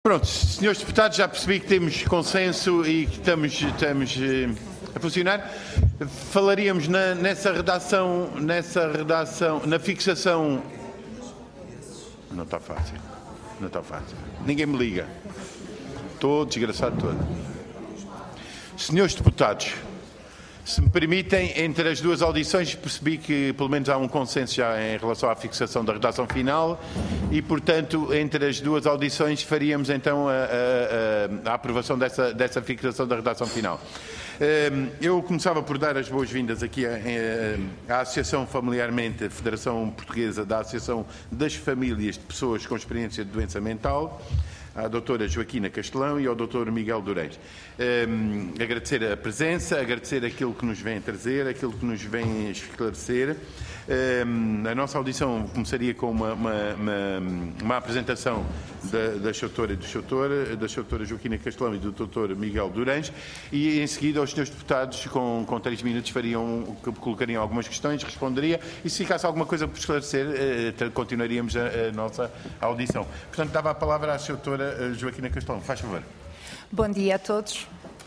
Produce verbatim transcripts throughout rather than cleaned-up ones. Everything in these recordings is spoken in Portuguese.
Pronto, senhores deputados, já percebi que temos consenso e que estamos, estamos eh, a funcionar. Falaríamos na, nessa redação, nessa redação, na fixação. Não está fácil, não está fácil. Ninguém me liga. Estou desgraçado todo. Senhores deputados, se me permitem, entre as duas audições percebi que pelo menos há um consenso já em relação à fixação da redação final e, portanto, entre as duas audições faríamos então a, a, a, a aprovação dessa, dessa fixação da redação final. Eu começava por dar as boas-vindas aqui à Associação Familiarmente, a Federação Portuguesa da Associação das Famílias de Pessoas com Experiência de Doença Mental, à doutora Joaquina Castelão e ao doutor Miguel Durães. Um, agradecer a presença, agradecer aquilo que nos vem trazer, aquilo que nos vem esclarecer. Um, a nossa audição começaria com uma, uma, uma, uma apresentação da, da doutora e do doutor, da doutora Joaquina Castelão e do doutor Miguel Durães, e em seguida os senhores deputados com, com três minutos fariam, colocariam algumas questões, responderia, e se ficasse alguma coisa por esclarecer, eh, continuaríamos a, a nossa audição. Portanto, dava a palavra à doutora Joaquina Castelão. Faz favor. Bom dia a todos.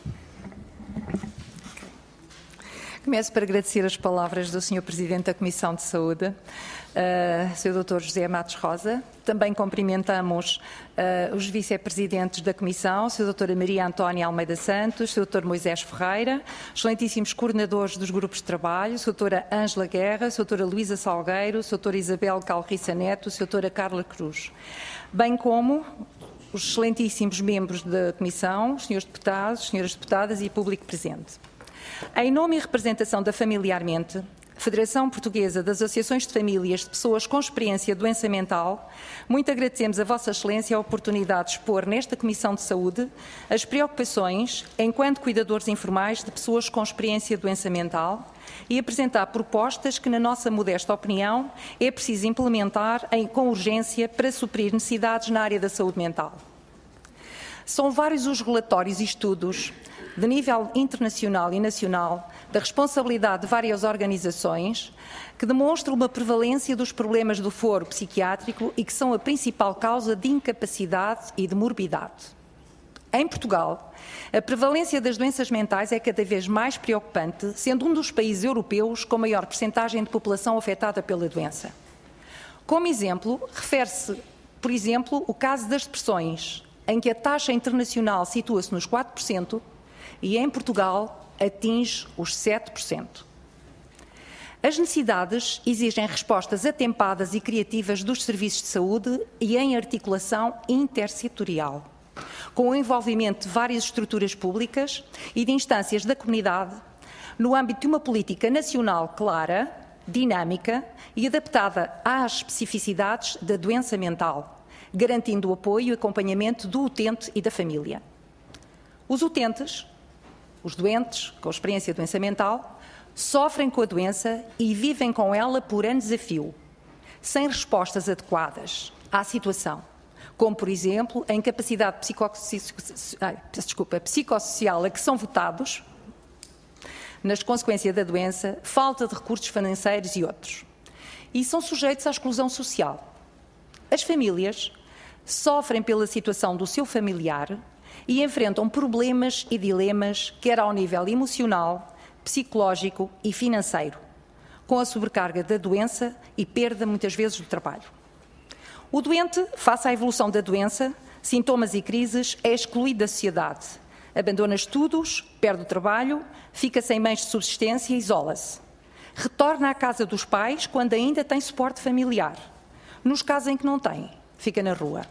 Começo por agradecer as palavras do senhor Presidente da Comissão de Saúde, uh, senhor doutor José Matos Rosa. Também cumprimentamos uh, os vice-presidentes da Comissão, senhor doutora Maria Antónia Almeida Santos, senhor doutor Moisés Ferreira, excelentíssimos coordenadores dos grupos de trabalho, senhor doutora Ângela Guerra, senhor doutora Luísa Salgueiro, senhor doutora Isabel Calriça Neto, senhor doutora Carla Cruz, bem como os excelentíssimos membros da Comissão, os senhores deputados, senhoras deputadas e público presente. Em nome e representação da Familiarmente, Federação Portuguesa das Associações de Famílias de Pessoas com Experiência de Doença Mental, muito agradecemos a Vossa Excelência a oportunidade de expor nesta Comissão de Saúde as preocupações, enquanto cuidadores informais de pessoas com experiência de doença mental, e apresentar propostas que, na nossa modesta opinião, é preciso implementar em, com urgência para suprir necessidades na área da saúde mental. São vários os relatórios e estudos de nível internacional e nacional, da responsabilidade de várias organizações, que demonstram uma prevalência dos problemas do foro psiquiátrico e que são a principal causa de incapacidade e de morbidade. Em Portugal, a prevalência das doenças mentais é cada vez mais preocupante, sendo um dos países europeus com maior percentagem de população afetada pela doença. Como exemplo, refere-se, por exemplo, o caso das depressões, em que a taxa internacional situa-se nos quatro por cento, e em Portugal atinge os sete por cento. As necessidades exigem respostas atempadas e criativas dos serviços de saúde e em articulação intersetorial, com o envolvimento de várias estruturas públicas e de instâncias da comunidade, no âmbito de uma política nacional clara, dinâmica e adaptada às especificidades da doença mental, garantindo o apoio e acompanhamento do utente e da família. Os utentes, os doentes com experiência de doença mental, sofrem com a doença e vivem com ela por anos a fio, sem respostas adequadas à situação, como, por exemplo, a incapacidade psicossocial a que são votados, nas consequências da doença, falta de recursos financeiros e outros. E são sujeitos à exclusão social. As famílias sofrem pela situação do seu familiar e enfrentam problemas e dilemas, quer ao nível emocional, psicológico e financeiro, com a sobrecarga da doença e perda, muitas vezes, do trabalho. O doente, face à evolução da doença, sintomas e crises, é excluído da sociedade, abandona estudos, perde o trabalho, fica sem meios de subsistência e isola-se. Retorna à casa dos pais quando ainda tem suporte familiar. Nos casos em que não tem, fica na rua.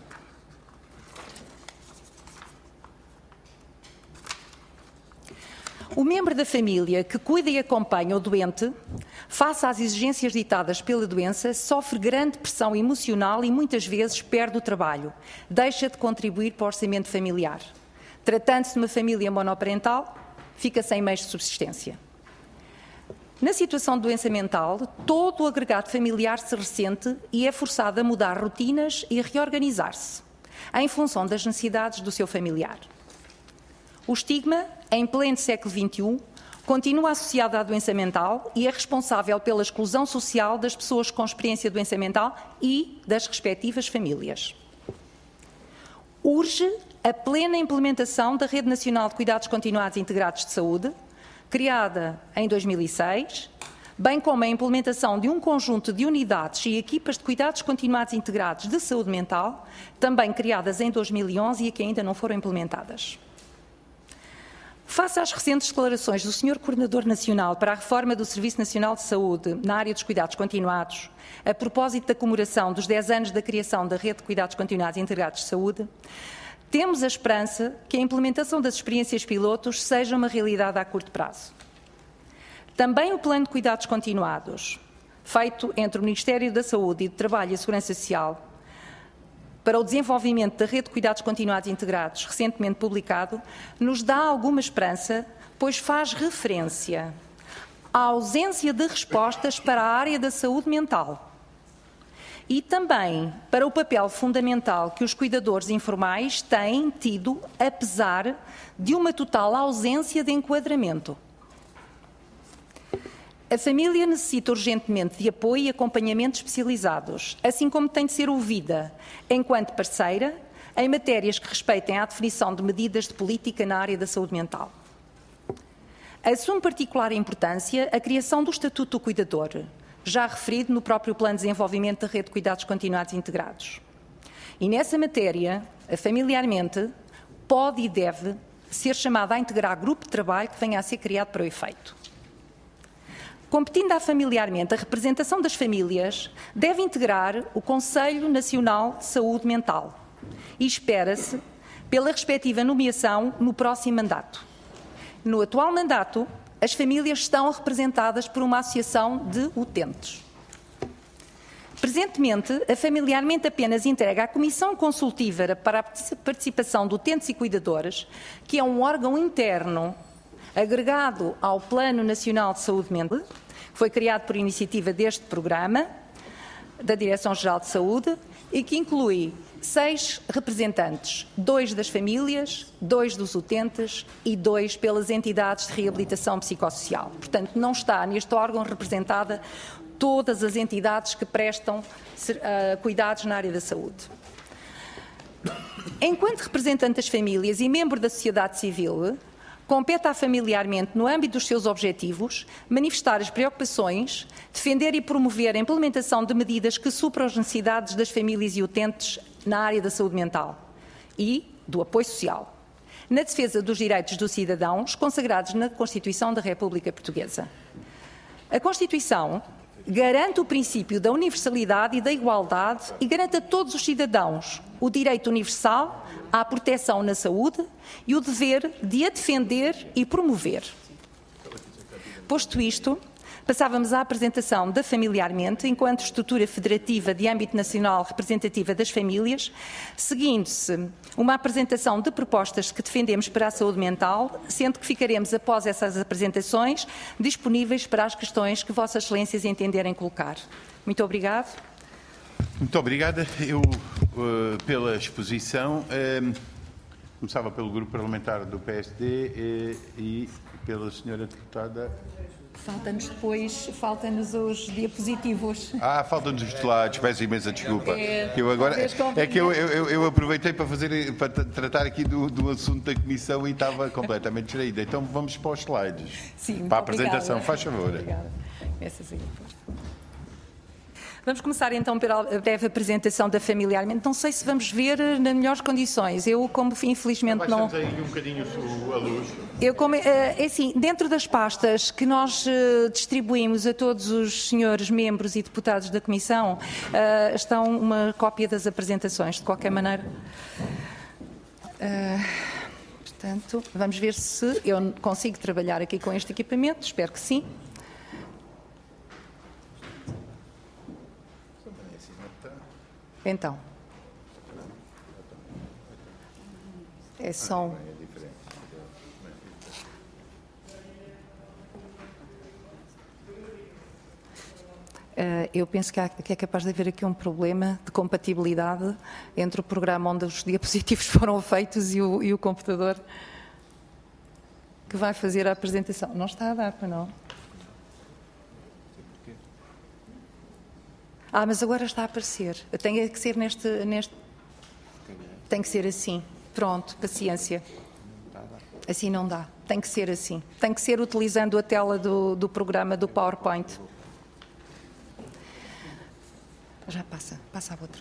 O membro da família que cuida e acompanha o doente, face às exigências ditadas pela doença, sofre grande pressão emocional e muitas vezes perde o trabalho, deixa de contribuir para o orçamento familiar. Tratando-se de uma família monoparental, fica sem meios de subsistência. Na situação de doença mental, todo o agregado familiar se ressente e é forçado a mudar rotinas e a reorganizar-se, em função das necessidades do seu familiar. O estigma, em pleno século vinte e um, continua associado à doença mental e é responsável pela exclusão social das pessoas com experiência de doença mental e das respectivas famílias. Urge a plena implementação da Rede Nacional de Cuidados Continuados e Integrados de Saúde, criada em dois mil e seis, bem como a implementação de um conjunto de unidades e equipas de cuidados continuados e integrados de saúde mental, também criadas em dois mil e onze e que ainda não foram implementadas. Face às recentes declarações do senhor Coordenador Nacional para a Reforma do Serviço Nacional de Saúde na área dos cuidados continuados, a propósito da comemoração dos dez anos da criação da Rede de Cuidados Continuados e Integrados de Saúde, temos a esperança que a implementação das experiências pilotos seja uma realidade a curto prazo. Também o Plano de Cuidados Continuados, feito entre o Ministério da Saúde e do Trabalho e a Segurança Social, para o desenvolvimento da Rede de Cuidados Continuados e Integrados, recentemente publicado, nos dá alguma esperança, pois faz referência à ausência de respostas para a área da saúde mental e também para o papel fundamental que os cuidadores informais têm tido, apesar de uma total ausência de enquadramento. A família necessita urgentemente de apoio e acompanhamento especializados, assim como tem de ser ouvida, enquanto parceira, em matérias que respeitem à definição de medidas de política na área da saúde mental. Assume particular importância a criação do Estatuto do Cuidador, já referido no próprio Plano de Desenvolvimento da Rede de Cuidados Continuados e Integrados. E nessa matéria, familiarmente, pode e deve ser chamada a integrar grupo de trabalho que venha a ser criado para o efeito. Competindo a familiarmente a representação das famílias, deve integrar o Conselho Nacional de Saúde Mental e espera-se pela respectiva nomeação no próximo mandato. No atual mandato, as famílias estão representadas por uma associação de utentes. Presentemente, a familiarmente apenas entrega à Comissão Consultiva para a Participação de Utentes e Cuidadores, que é um órgão interno agregado ao Plano Nacional de Saúde Mental, que foi criado por iniciativa deste programa, da Direção-Geral de Saúde, e que inclui seis representantes, dois das famílias, dois dos utentes e dois pelas entidades de reabilitação psicossocial. Portanto, não está neste órgão representada todas as entidades que prestam uh, cuidados na área da saúde. Enquanto representante das famílias e membro da sociedade civil, compete a familiarmente, no âmbito dos seus objetivos, manifestar as preocupações, defender e promover a implementação de medidas que supram as necessidades das famílias e utentes na área da saúde mental e do apoio social, na defesa dos direitos dos cidadãos consagrados na Constituição da República Portuguesa. A Constituição garante o princípio da universalidade e da igualdade e garante a todos os cidadãos o direito universal à proteção na saúde e o dever de a defender e promover. Posto isto, passávamos à apresentação da Familiarmente, enquanto estrutura federativa de âmbito nacional representativa das famílias, seguindo-se uma apresentação de propostas que defendemos para a saúde mental, sendo que ficaremos, após essas apresentações, disponíveis para as questões que Vossas Excelências entenderem colocar. Muito obrigado. Muito obrigada. Eu, uh, pela exposição, uh, começava pelo Grupo Parlamentar do P S D uh, e pela senhora deputada... Falta-nos depois, falta-nos os diapositivos. Ah, faltam-nos os slides, peço imensa desculpa. É, eu agora, é que eu, eu, eu, eu aproveitei para, fazer, para tratar aqui do, do assunto da Comissão e estava completamente distraída. Então vamos para os slides. Sim, para a apresentação, obrigada. faz favor. Obrigada. Vamos começar então pela breve apresentação da Familiarmente. Não sei se vamos ver nas melhores condições. Eu, como infelizmente não... Baixamos aí um bocadinho a luz. Eu, como, é assim, dentro das pastas que nós uh, distribuímos a todos os senhores membros e deputados da Comissão, uh, estão uma cópia das apresentações, de qualquer maneira. Uh, portanto, vamos ver se eu consigo trabalhar aqui com este equipamento. Espero que sim. Então, é som. Uh, eu penso que, há, que é capaz de haver aqui um problema de compatibilidade entre o programa onde os diapositivos foram feitos e o, e o computador que vai fazer a apresentação. Não está a dar, para não? Ah, mas agora está a aparecer. Tem que ser neste, neste... tem que ser assim. Pronto, paciência. Assim não dá. Tem que ser assim. Tem que ser utilizando a tela do, do programa do PowerPoint. Já passa. Passa a outra.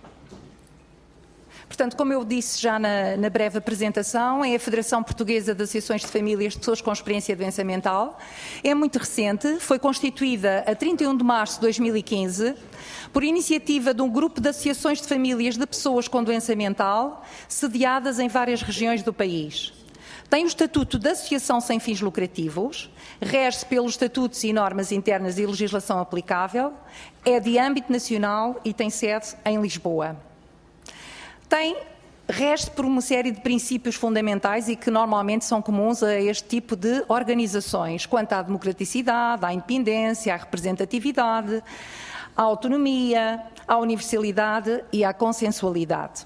Portanto, como eu disse já na, na breve apresentação, é a Federação Portuguesa de Associações de Famílias de Pessoas com Experiência de Doença Mental. É muito recente, foi constituída a trinta e um de março de dois mil e quinze, por iniciativa de um grupo de associações de famílias de pessoas com doença mental, sediadas em várias regiões do país. Tem o estatuto de associação sem fins lucrativos, rege-se pelos estatutos e normas internas e legislação aplicável, é de âmbito nacional e tem sede em Lisboa. Tem, rege-se por uma série de princípios fundamentais e que normalmente são comuns a este tipo de organizações, quanto à democraticidade, à independência, à representatividade, à autonomia, à universalidade e à consensualidade.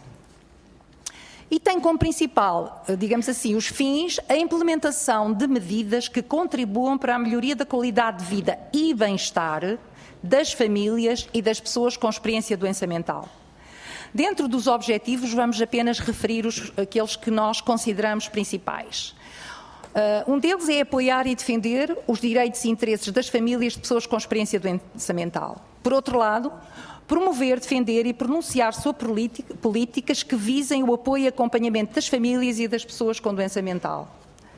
E tem como principal, digamos assim, os fins, a implementação de medidas que contribuam para a melhoria da qualidade de vida e bem-estar das famílias e das pessoas com experiência de doença mental. Dentro dos objetivos, vamos apenas referir os, aqueles que nós consideramos principais. Uh, um deles é apoiar e defender os direitos e interesses das famílias de pessoas com experiência de doença mental. Por outro lado, promover, defender e pronunciar sobre políticas que visem o apoio e acompanhamento das famílias e das pessoas com doença mental.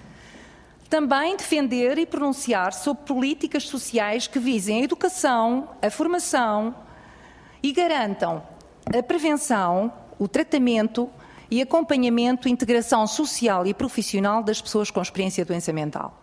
Também defender e pronunciar sobre políticas sociais que visem a educação, a formação e garantam a prevenção, o tratamento e acompanhamento, integração social e profissional das pessoas com experiência de doença mental.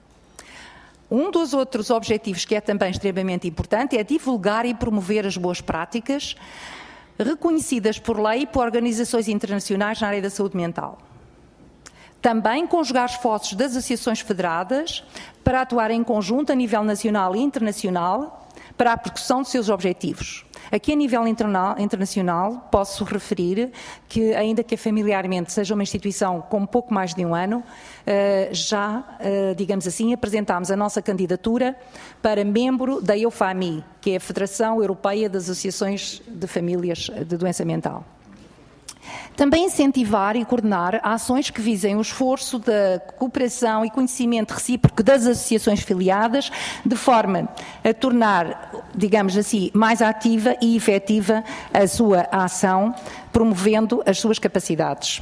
Um dos outros objetivos que é também extremamente importante é divulgar e promover as boas práticas reconhecidas por lei e por organizações internacionais na área da saúde mental. Também conjugar esforços das associações federadas para atuar em conjunto a nível nacional e internacional para a persecução de seus objetivos. Aqui a nível interna- internacional posso referir que, ainda que familiarmente seja uma instituição com pouco mais de um ano, eh, já, eh, digamos assim, apresentámos a nossa candidatura para membro da EUFAMI, que é a Federação Europeia das Associações de Famílias de Doença Mental. Também incentivar e coordenar ações que visem o esforço da cooperação e conhecimento recíproco das associações filiadas, de forma a tornar, digamos assim, mais ativa e efetiva a sua ação, promovendo as suas capacidades.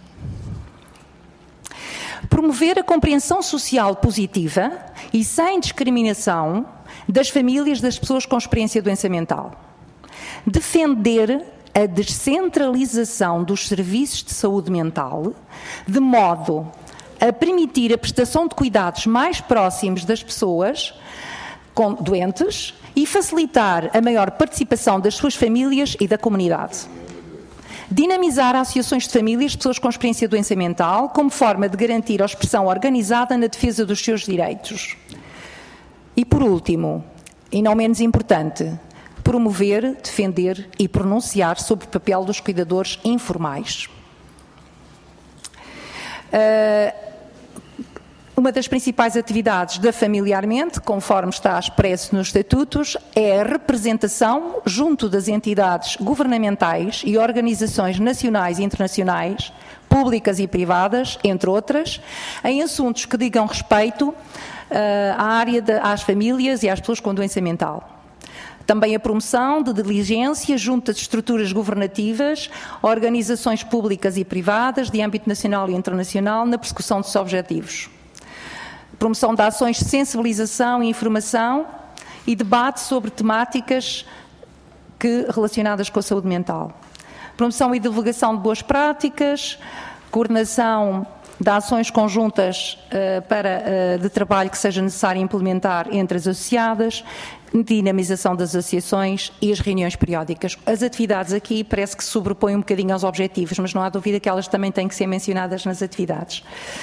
Promover a compreensão social positiva e sem discriminação das famílias das pessoas com experiência de doença mental. Defender a descentralização dos serviços de saúde mental, de modo a permitir a prestação de cuidados mais próximos das pessoas com doentes e facilitar a maior participação das suas famílias e da comunidade. Dinamizar associações de famílias de pessoas com experiência de doença mental como forma de garantir a expressão organizada na defesa dos seus direitos. E por último, e não menos importante, promover, defender e pronunciar sobre o papel dos cuidadores informais. Uh, uma das principais atividades da Familiarmente, conforme está expresso nos estatutos, é a representação junto das entidades governamentais e organizações nacionais e internacionais, públicas e privadas, entre outras, em assuntos que digam respeito uh, à área de, às famílias e às pessoas com doença mental. Também a promoção de diligência junto às estruturas governativas, organizações públicas e privadas de âmbito nacional e internacional na persecução dos objetivos. Promoção de ações de sensibilização e informação e debate sobre temáticas que, relacionadas com a saúde mental. Promoção e divulgação de boas práticas, coordenação de ações conjuntas uh, para, uh, de trabalho que seja necessário implementar entre as associadas, dinamização das associações e as reuniões periódicas. As atividades aqui parece que se sobrepõem um bocadinho aos objetivos, mas não há dúvida que elas também têm que ser mencionadas nas atividades.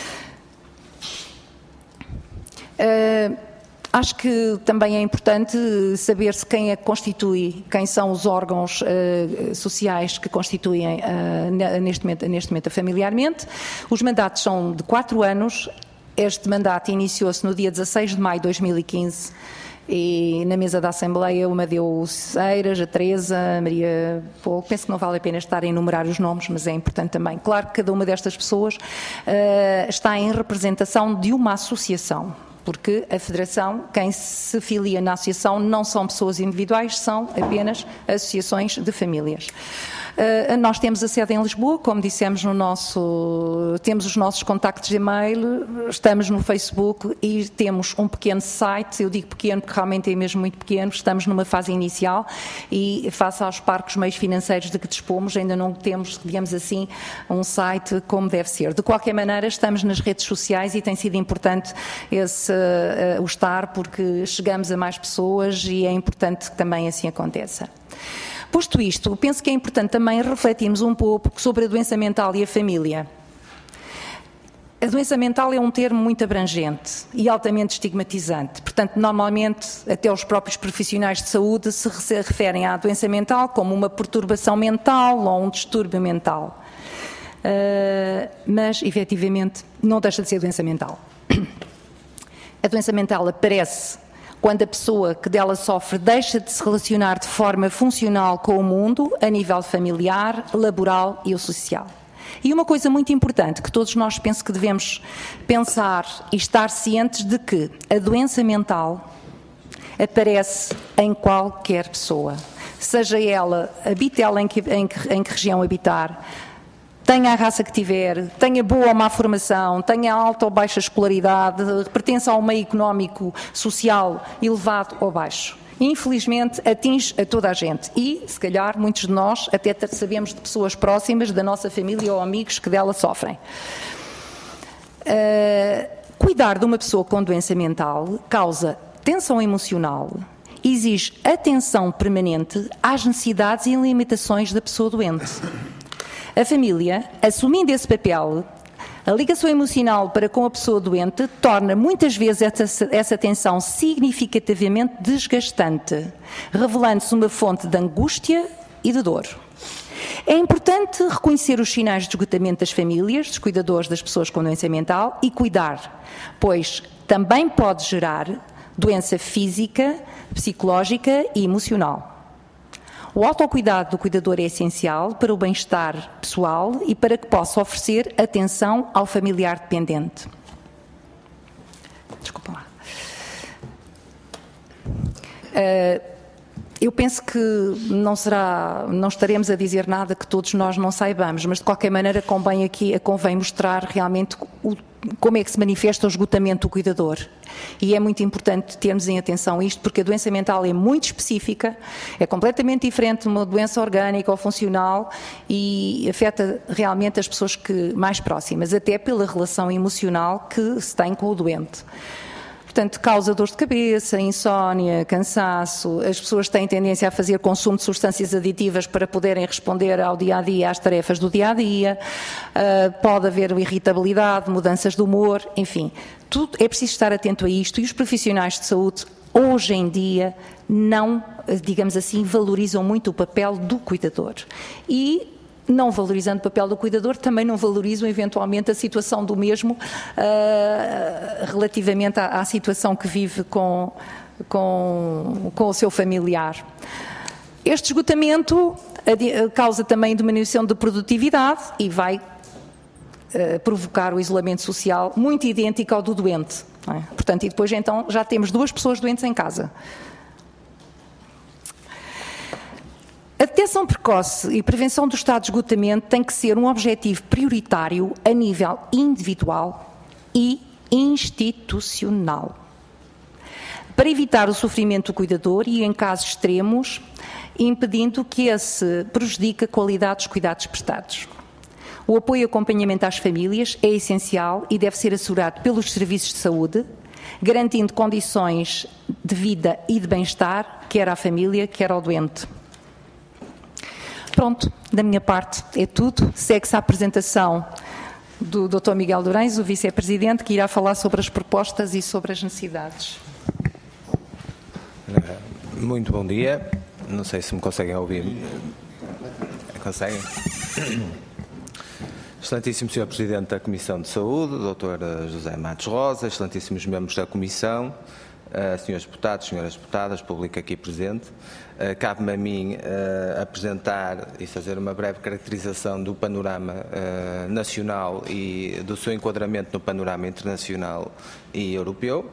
Uh, acho que também é importante saber-se quem é que constitui, quem são os órgãos uh, sociais que constituem uh, neste momento, neste momento familiarmente. Os mandatos são de quatro anos. Este mandato iniciou-se no dia dezasseis de maio de dois mil e quinze E na mesa da Assembleia o Amadeu Eiras, a Teresa, a Maria Pouco, penso que não vale a pena estar a enumerar os nomes, mas é importante também. Claro que cada uma destas pessoas uh, está em representação de uma associação, porque a Federação, quem se filia na associação não são pessoas individuais, são apenas associações de famílias. Uh, nós temos a sede em Lisboa, como dissemos no nosso, temos os nossos contactos de e-mail, estamos no Facebook e temos um pequeno site, eu digo pequeno porque realmente é mesmo muito pequeno, estamos numa fase inicial e face aos parcos meios financeiros de que dispomos, ainda não temos, digamos assim, um site como deve ser. De qualquer maneira, estamos nas redes sociais e tem sido importante esse, uh, o estar, porque chegamos a mais pessoas e é importante que também assim aconteça. Posto isto, penso que é importante também refletirmos um pouco sobre a doença mental e a família. A doença mental é um termo muito abrangente e altamente estigmatizante. Portanto, normalmente, até os próprios profissionais de saúde se referem à doença mental como uma perturbação mental ou um distúrbio mental. Uh, mas, efetivamente, não deixa de ser doença mental. A doença mental aparece quando a pessoa que dela sofre deixa de se relacionar de forma funcional com o mundo, a nível familiar, laboral e social. E uma coisa muito importante que todos nós penso que devemos pensar e estar cientes de que a doença mental aparece em qualquer pessoa, seja ela, habite ela em que, em que, em que região habitar, tenha a raça que tiver, tenha boa ou má formação, tenha alta ou baixa escolaridade, pertença a um meio económico, social elevado ou baixo. Infelizmente, atinge a toda a gente e, se calhar, muitos de nós até sabemos de pessoas próximas da nossa família ou amigos que dela sofrem. Uh, cuidar de uma pessoa com doença mental causa tensão emocional, exige atenção permanente às necessidades e limitações da pessoa doente. A família, assumindo esse papel, a ligação emocional para com a pessoa doente torna muitas vezes essa, essa tensão significativamente desgastante, revelando-se uma fonte de angústia e de dor. É importante reconhecer os sinais de esgotamento das famílias, dos cuidadores das pessoas com doença mental e cuidar, pois também pode gerar doença física, psicológica e emocional. O autocuidado do cuidador é essencial para o bem-estar pessoal e para que possa oferecer atenção ao familiar dependente. Desculpa lá. Uh, eu penso que não será, não estaremos a dizer nada que todos nós não saibamos, mas de qualquer maneira convém aqui, convém mostrar realmente o, como é que se manifesta o esgotamento do cuidador. E é muito importante termos em atenção isto, porque a doença mental é muito específica, é completamente diferente de uma doença orgânica ou funcional e afeta realmente as pessoas que, mais próximas, até pela relação emocional que se tem com o doente. Portanto, causa dor de cabeça, insónia, cansaço, as pessoas têm tendência a fazer consumo de substâncias aditivas para poderem responder ao dia-a-dia, às tarefas do dia-a-dia, uh, pode haver irritabilidade, mudanças de humor, enfim, tudo, é preciso estar atento a isto e os profissionais de saúde, hoje em dia, não, digamos assim, valorizam muito o papel do cuidador. E não valorizando o papel do cuidador, também não valorizam eventualmente a situação do mesmo uh, relativamente à, à situação que vive com, com, com o seu familiar. Este esgotamento causa também diminuição de produtividade e vai uh, provocar o isolamento social muito idêntico ao do doente. Não é? Portanto, e depois então já temos duas pessoas doentes em casa. A detecção precoce e prevenção do estado de esgotamento tem que ser um objetivo prioritário a nível individual e institucional, para evitar o sofrimento do cuidador e, em casos extremos, impedindo que esse prejudique a qualidade dos cuidados prestados. O apoio e acompanhamento às famílias é essencial e deve ser assegurado pelos serviços de saúde, garantindo condições de vida e de bem-estar, quer à família, quer ao doente. Pronto, da minha parte é tudo. Segue-se a apresentação do doutor Miguel Durães, o vice-presidente, que irá falar sobre as propostas e sobre as necessidades. Muito bom dia. Não sei se me conseguem ouvir. Conseguem? Excelentíssimo senhor Presidente da Comissão de Saúde, doutor José Matos Rosa, excelentíssimos membros da Comissão, uh, senhores deputados, senhoras deputadas, público aqui presente. Uh, cabe-me a mim uh, apresentar e fazer uma breve caracterização do panorama uh, nacional e do seu enquadramento no panorama internacional e europeu.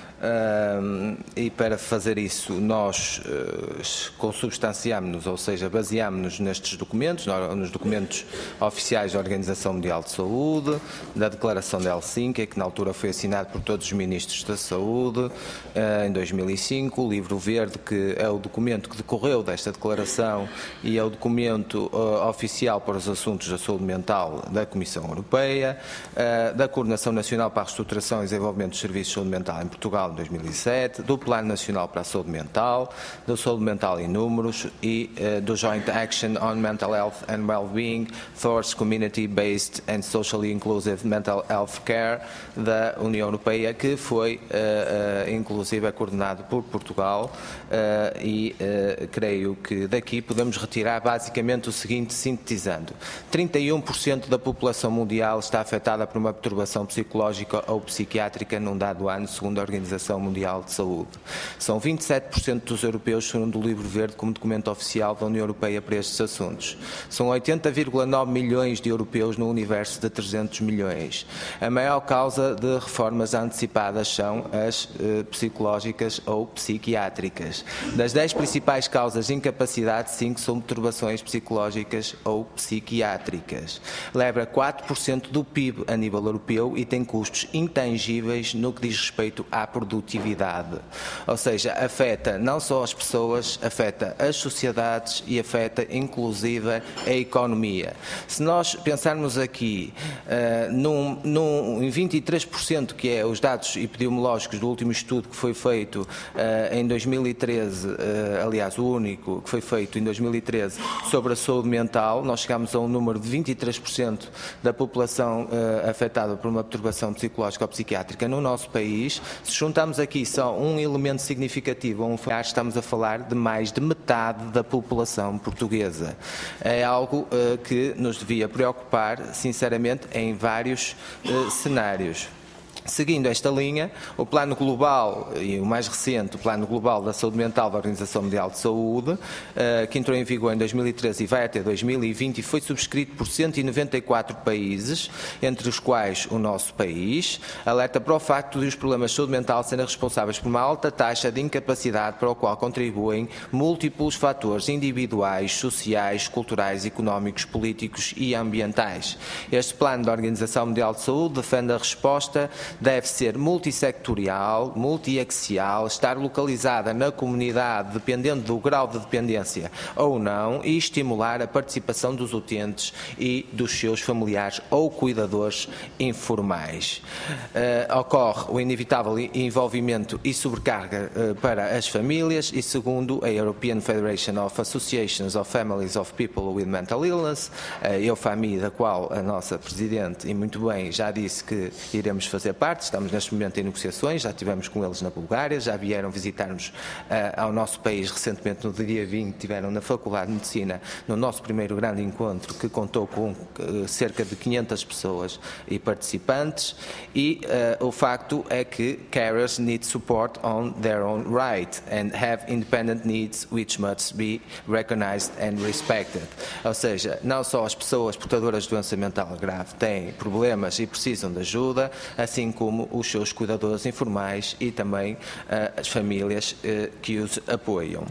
Uh, e para fazer isso nós uh, consubstanciámos-nos, ou seja, baseámos-nos nestes documentos, nos documentos oficiais da Organização Mundial de Saúde, da Declaração de Helsínquia, que na altura foi assinado por todos os ministros da Saúde, uh, em dois mil e cinco, o Livro Verde, que é o documento que decorreu desta declaração e é o documento uh, oficial para os assuntos da saúde mental da Comissão Europeia, uh, da Coordenação Nacional para a Reestruturação e Desenvolvimento dos Serviços de Saúde Mental em Portugal, em dois mil e sete, do Plano Nacional para a Saúde Mental, da Saúde Mental em Números e uh, do Joint Action on Mental Health and Wellbeing towards Community-Based and Socially Inclusive Mental Health Care da União Europeia, que foi uh, uh, inclusive coordenado por Portugal uh, e uh, creio que daqui podemos retirar basicamente o seguinte, sintetizando: trinta e um por cento da população mundial está afetada por uma perturbação psicológica ou psiquiátrica num dado ano, segundo a Organização Mundial de Saúde. São vinte e sete por cento dos europeus segundo o Livro Verde como documento oficial da União Europeia para estes assuntos. São oitenta vírgula nove milhões de europeus no universo de trezentos milhões. A maior causa de reformas antecipadas são as eh, psicológicas ou psiquiátricas. Das dez principais causas de incapacidade, cinco são perturbações psicológicas ou psiquiátricas. Leva quatro por cento do P I B a nível europeu e tem custos intangíveis no que diz respeito à produtividade. Ou seja, afeta não só as pessoas, afeta as sociedades e afeta inclusive a economia. Se nós pensarmos aqui uh, num, num, em vinte e três por cento, que é os dados epidemiológicos do último estudo que foi feito uh, em dois mil e treze, uh, aliás o único que foi feito em dois mil e treze sobre a saúde mental, nós chegamos a um número de vinte e três por cento da população uh, afetada por uma perturbação psicológica ou psiquiátrica no nosso país. Se juntamos aqui só um elemento significativo, um, estamos a falar de mais de metade da população portuguesa. É algo uh, que nos devia preocupar, sinceramente, em vários uh, cenários. Seguindo esta linha, o Plano Global, e o mais recente, o Plano Global da Saúde Mental da Organização Mundial de Saúde, que entrou em vigor em dois mil e treze e vai até dois mil e vinte e foi subscrito por cento e noventa e quatro países, entre os quais o nosso país, alerta para o facto de os problemas de saúde mental serem responsáveis por uma alta taxa de incapacidade para o qual contribuem múltiplos fatores individuais, sociais, culturais, económicos, políticos e ambientais. Este plano da Organização Mundial de Saúde defende a resposta deve ser multissectorial, multiaxial, estar localizada na comunidade, dependendo do grau de dependência ou não, e estimular a participação dos utentes e dos seus familiares ou cuidadores informais. Uh, ocorre o inevitável envolvimento e sobrecarga uh, para as famílias e, segundo a European Federation of Associations of Families of People with Mental Illness, a EUFAMI, da qual a nossa Presidente, e muito bem, já disse que iremos fazer parte, estamos neste momento em negociações, já estivemos com eles na Bulgária, já vieram visitar-nos uh, ao nosso país recentemente, no dia vinte, estiveram na Faculdade de Medicina, no nosso primeiro grande encontro, que contou com uh, cerca de quinhentas pessoas e participantes, e uh, o facto é que carers need support on their own right and have independent needs which must be recognized and respected. Ou seja, não só as pessoas portadoras de doença mental grave têm problemas e precisam de ajuda, assim como os seus cuidadores informais e também uh, as famílias uh, que os apoiam.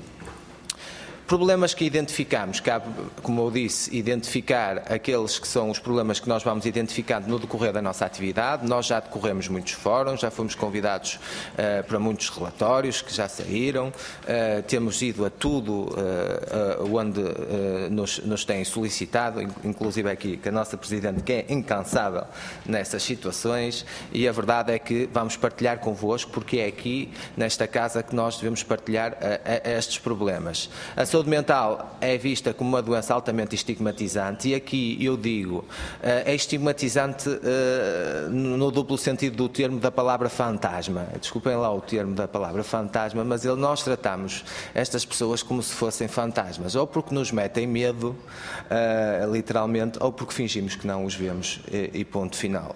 Problemas que identificamos, cabe, como eu disse, identificar aqueles que são os problemas que nós vamos identificando no decorrer da nossa atividade. Nós já decorremos muitos fóruns, já fomos convidados uh, para muitos relatórios que já saíram, uh, temos ido a tudo uh, uh, onde uh, nos, nos têm solicitado, inclusive aqui com a nossa Presidente, que é incansável nessas situações, e a verdade é que vamos partilhar convosco, porque é aqui, nesta casa, que nós devemos partilhar uh, uh, estes problemas. A saúde saúde mental é vista como uma doença altamente estigmatizante e aqui eu digo, é estigmatizante no duplo sentido do termo da palavra fantasma. Desculpem lá o termo da palavra fantasma, mas nós tratamos estas pessoas como se fossem fantasmas, ou porque nos metem medo, literalmente, ou porque fingimos que não os vemos e ponto final.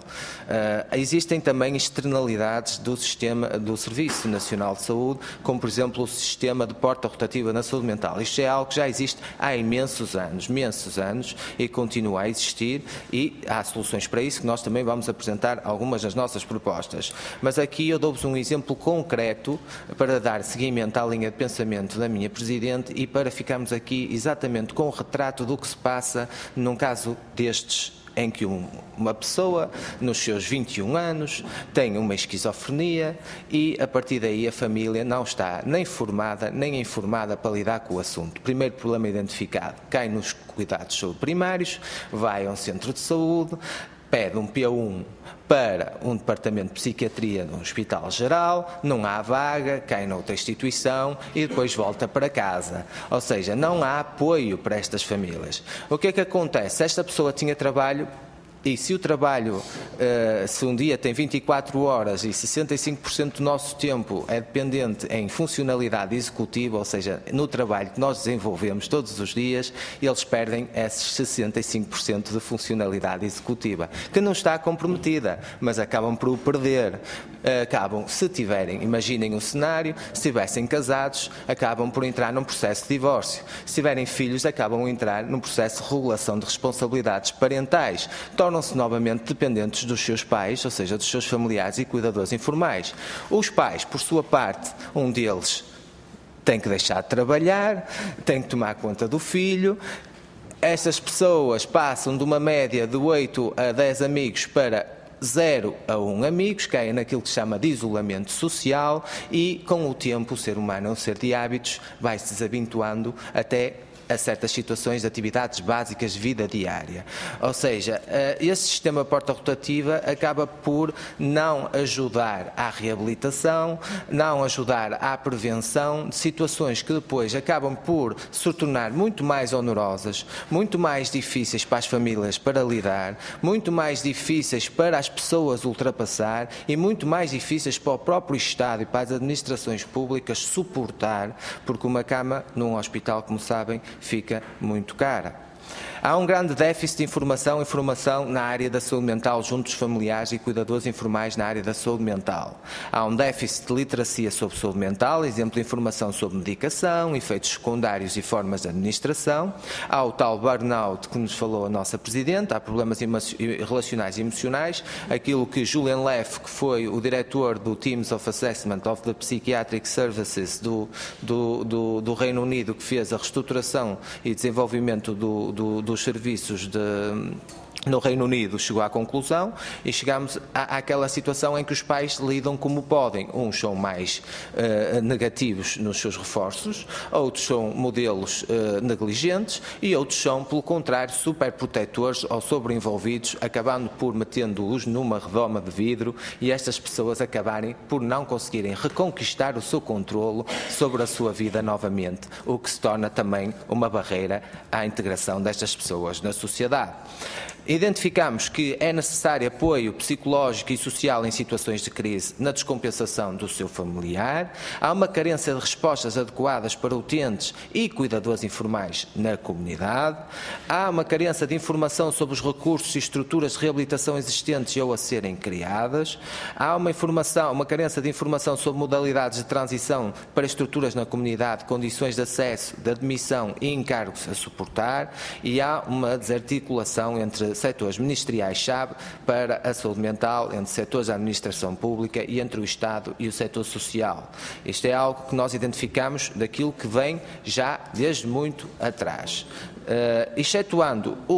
Existem também externalidades do sistema, do Serviço Nacional de Saúde, como por exemplo o sistema de porta rotativa na saúde mental. Isto é algo que já existe há imensos anos, imensos anos, e continua a existir, e há soluções para isso que nós também vamos apresentar algumas das nossas propostas. Mas aqui eu dou-vos um exemplo concreto para dar seguimento à linha de pensamento da minha Presidente e para ficarmos aqui exatamente com o retrato do que se passa num caso destes, em que um, uma pessoa, nos seus vinte e um anos, tem uma esquizofrenia e, a partir daí, a família não está nem formada, nem informada para lidar com o assunto. Primeiro problema identificado, cai nos cuidados de saúde primários, vai a um centro de saúde, pede um P um para um departamento de psiquiatria no Hospital Geral, não há vaga, cai noutra instituição e depois volta para casa. Ou seja, não há apoio para estas famílias. O que é que acontece? Esta pessoa tinha trabalho e se o trabalho, se um dia tem vinte e quatro horas e sessenta e cinco por cento do nosso tempo é dependente em funcionalidade executiva, ou seja, no trabalho que nós desenvolvemos todos os dias, eles perdem esses sessenta e cinco por cento de funcionalidade executiva, que não está comprometida, mas acabam por o perder. Acabam, se tiverem, imaginem um cenário, se estivessem casados, acabam por entrar num processo de divórcio. Se tiverem filhos, acabam por entrar num processo de regulação de responsabilidades parentais. Tornam-se novamente dependentes dos seus pais, ou seja, dos seus familiares e cuidadores informais. Os pais, por sua parte, um deles tem que deixar de trabalhar, tem que tomar conta do filho. Estas pessoas passam de uma média de oito a dez amigos para zero a um amigos, caem naquilo que se chama de isolamento social e, com o tempo, o ser humano é um ser de hábitos, vai-se desabituando até a certas situações de atividades básicas de vida diária. Ou seja, esse sistema porta rotativa acaba por não ajudar à reabilitação, não ajudar à prevenção de situações que depois acabam por se tornar muito mais onerosas, muito mais difíceis para as famílias para lidar, muito mais difíceis para as pessoas ultrapassar e muito mais difíceis para o próprio Estado e para as administrações públicas suportar, porque uma cama num hospital, como sabem, fica muito cara. Há um grande déficit de informação e formação na área da saúde mental junto dos familiares e cuidadores informais na área da saúde mental. Há um déficit de literacia sobre saúde mental, exemplo de informação sobre medicação, efeitos secundários e formas de administração. Há o tal burnout que nos falou a nossa Presidente, há problemas relacionais e emocionais. Aquilo que Julian Leff, que foi o diretor do Teams of Assessment of the Psychiatric Services do, do, do, do Reino Unido, que fez a reestruturação e desenvolvimento do, do, dos serviços de, no Reino Unido, chegou à conclusão e chegamos à, àquela situação em que os pais lidam como podem. Uns são mais uh, negativos nos seus reforços, outros são modelos uh, negligentes e outros são, pelo contrário, super protetores ou sobreenvolvidos, acabando por metendo-os numa redoma de vidro e estas pessoas acabarem por não conseguirem reconquistar o seu controlo sobre a sua vida novamente, o que se torna também uma barreira à integração destas pessoas na sociedade. Identificamos que é necessário apoio psicológico e social em situações de crise na descompensação do seu familiar. Há uma carência de respostas adequadas para utentes e cuidadores informais na comunidade. Há uma carência de informação sobre os recursos e estruturas de reabilitação existentes ou a serem criadas. Há uma, informação, uma carência de informação sobre modalidades de transição para estruturas na comunidade, condições de acesso, de admissão e encargos a suportar. E há uma desarticulação entre setores ministeriais-chave para a saúde mental, entre setores da administração pública e entre o Estado e o setor social. Isto é algo que nós identificamos daquilo que vem já desde muito atrás. Uh, excetuando o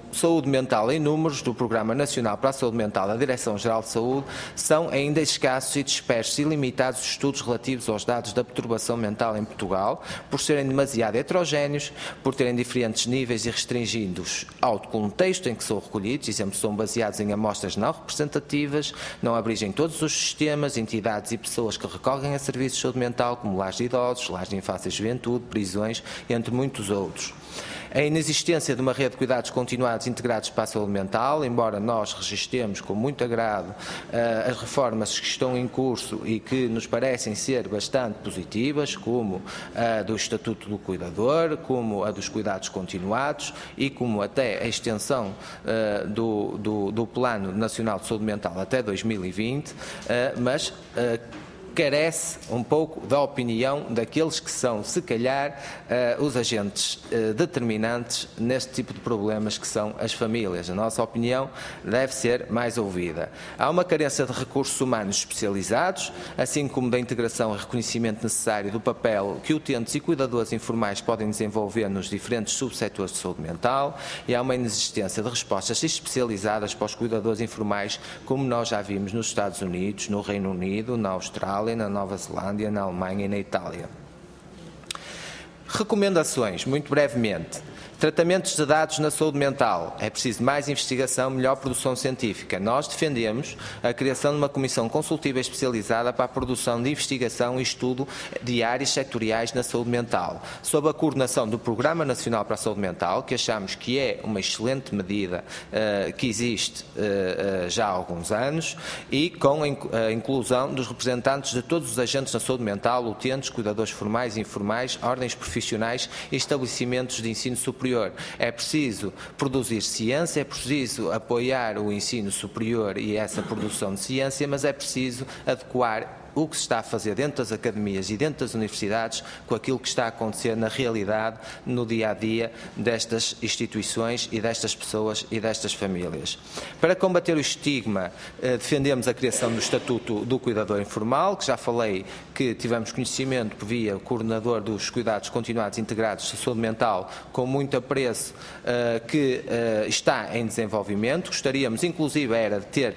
saúde mental em números do Programa Nacional para a Saúde Mental da Direção-Geral de Saúde são ainda escassos e dispersos e limitados os estudos relativos aos dados da perturbação mental em Portugal, por serem demasiado heterogéneos, por terem diferentes níveis e restringidos ao contexto em que são recolhidos, exemplos são baseados em amostras não representativas, não abrigem todos os sistemas, entidades e pessoas que recorrem a serviços de saúde mental, como lares de idosos, lares de infância e juventude, prisões, entre muitos outros. A inexistência de uma rede de cuidados continuados integrados para a saúde mental, embora nós registremos com muito agrado uh, as reformas que estão em curso e que nos parecem ser bastante positivas, como a do Estatuto do Cuidador, como a dos cuidados continuados e como até a extensão uh, do, do, do Plano Nacional de Saúde Mental até dois mil e vinte, uh, mas uh, carece um pouco da opinião daqueles que são, se calhar, uh, os agentes uh, determinantes neste tipo de problemas que são as famílias. A nossa opinião deve ser mais ouvida. Há uma carência de recursos humanos especializados, assim como da integração e reconhecimento necessário do papel que utentes e cuidadores informais podem desenvolver nos diferentes subsetores de saúde mental, e há uma inexistência de respostas especializadas para os cuidadores informais, como nós já vimos nos Estados Unidos, no Reino Unido, na Austrália, na Nova Zelândia, na Alemanha e na Itália. Recomendações, muito brevemente. Tratamentos de dados na saúde mental. É preciso mais investigação, melhor produção científica. Nós defendemos a criação de uma comissão consultiva especializada para a produção de investigação e estudo de áreas sectoriais na saúde mental, sob a coordenação do Programa Nacional para a Saúde Mental, que achamos que é uma excelente medida uh, que existe uh, uh, já há alguns anos, e com a inclusão dos representantes de todos os agentes da saúde mental, utentes, cuidadores formais e informais, ordens profissionais e estabelecimentos de ensino superior. É preciso produzir ciência, é preciso apoiar o ensino superior e essa produção de ciência, mas é preciso adequar o que se está a fazer dentro das academias e dentro das universidades com aquilo que está a acontecer na realidade, no dia-a-dia destas instituições e destas pessoas e destas famílias. Para combater o estigma, defendemos a criação do Estatuto do Cuidador Informal, que já falei que tivemos conhecimento via o coordenador dos cuidados continuados integrados de saúde mental, com muito apreço, que está em desenvolvimento. Gostaríamos, inclusive, era de ter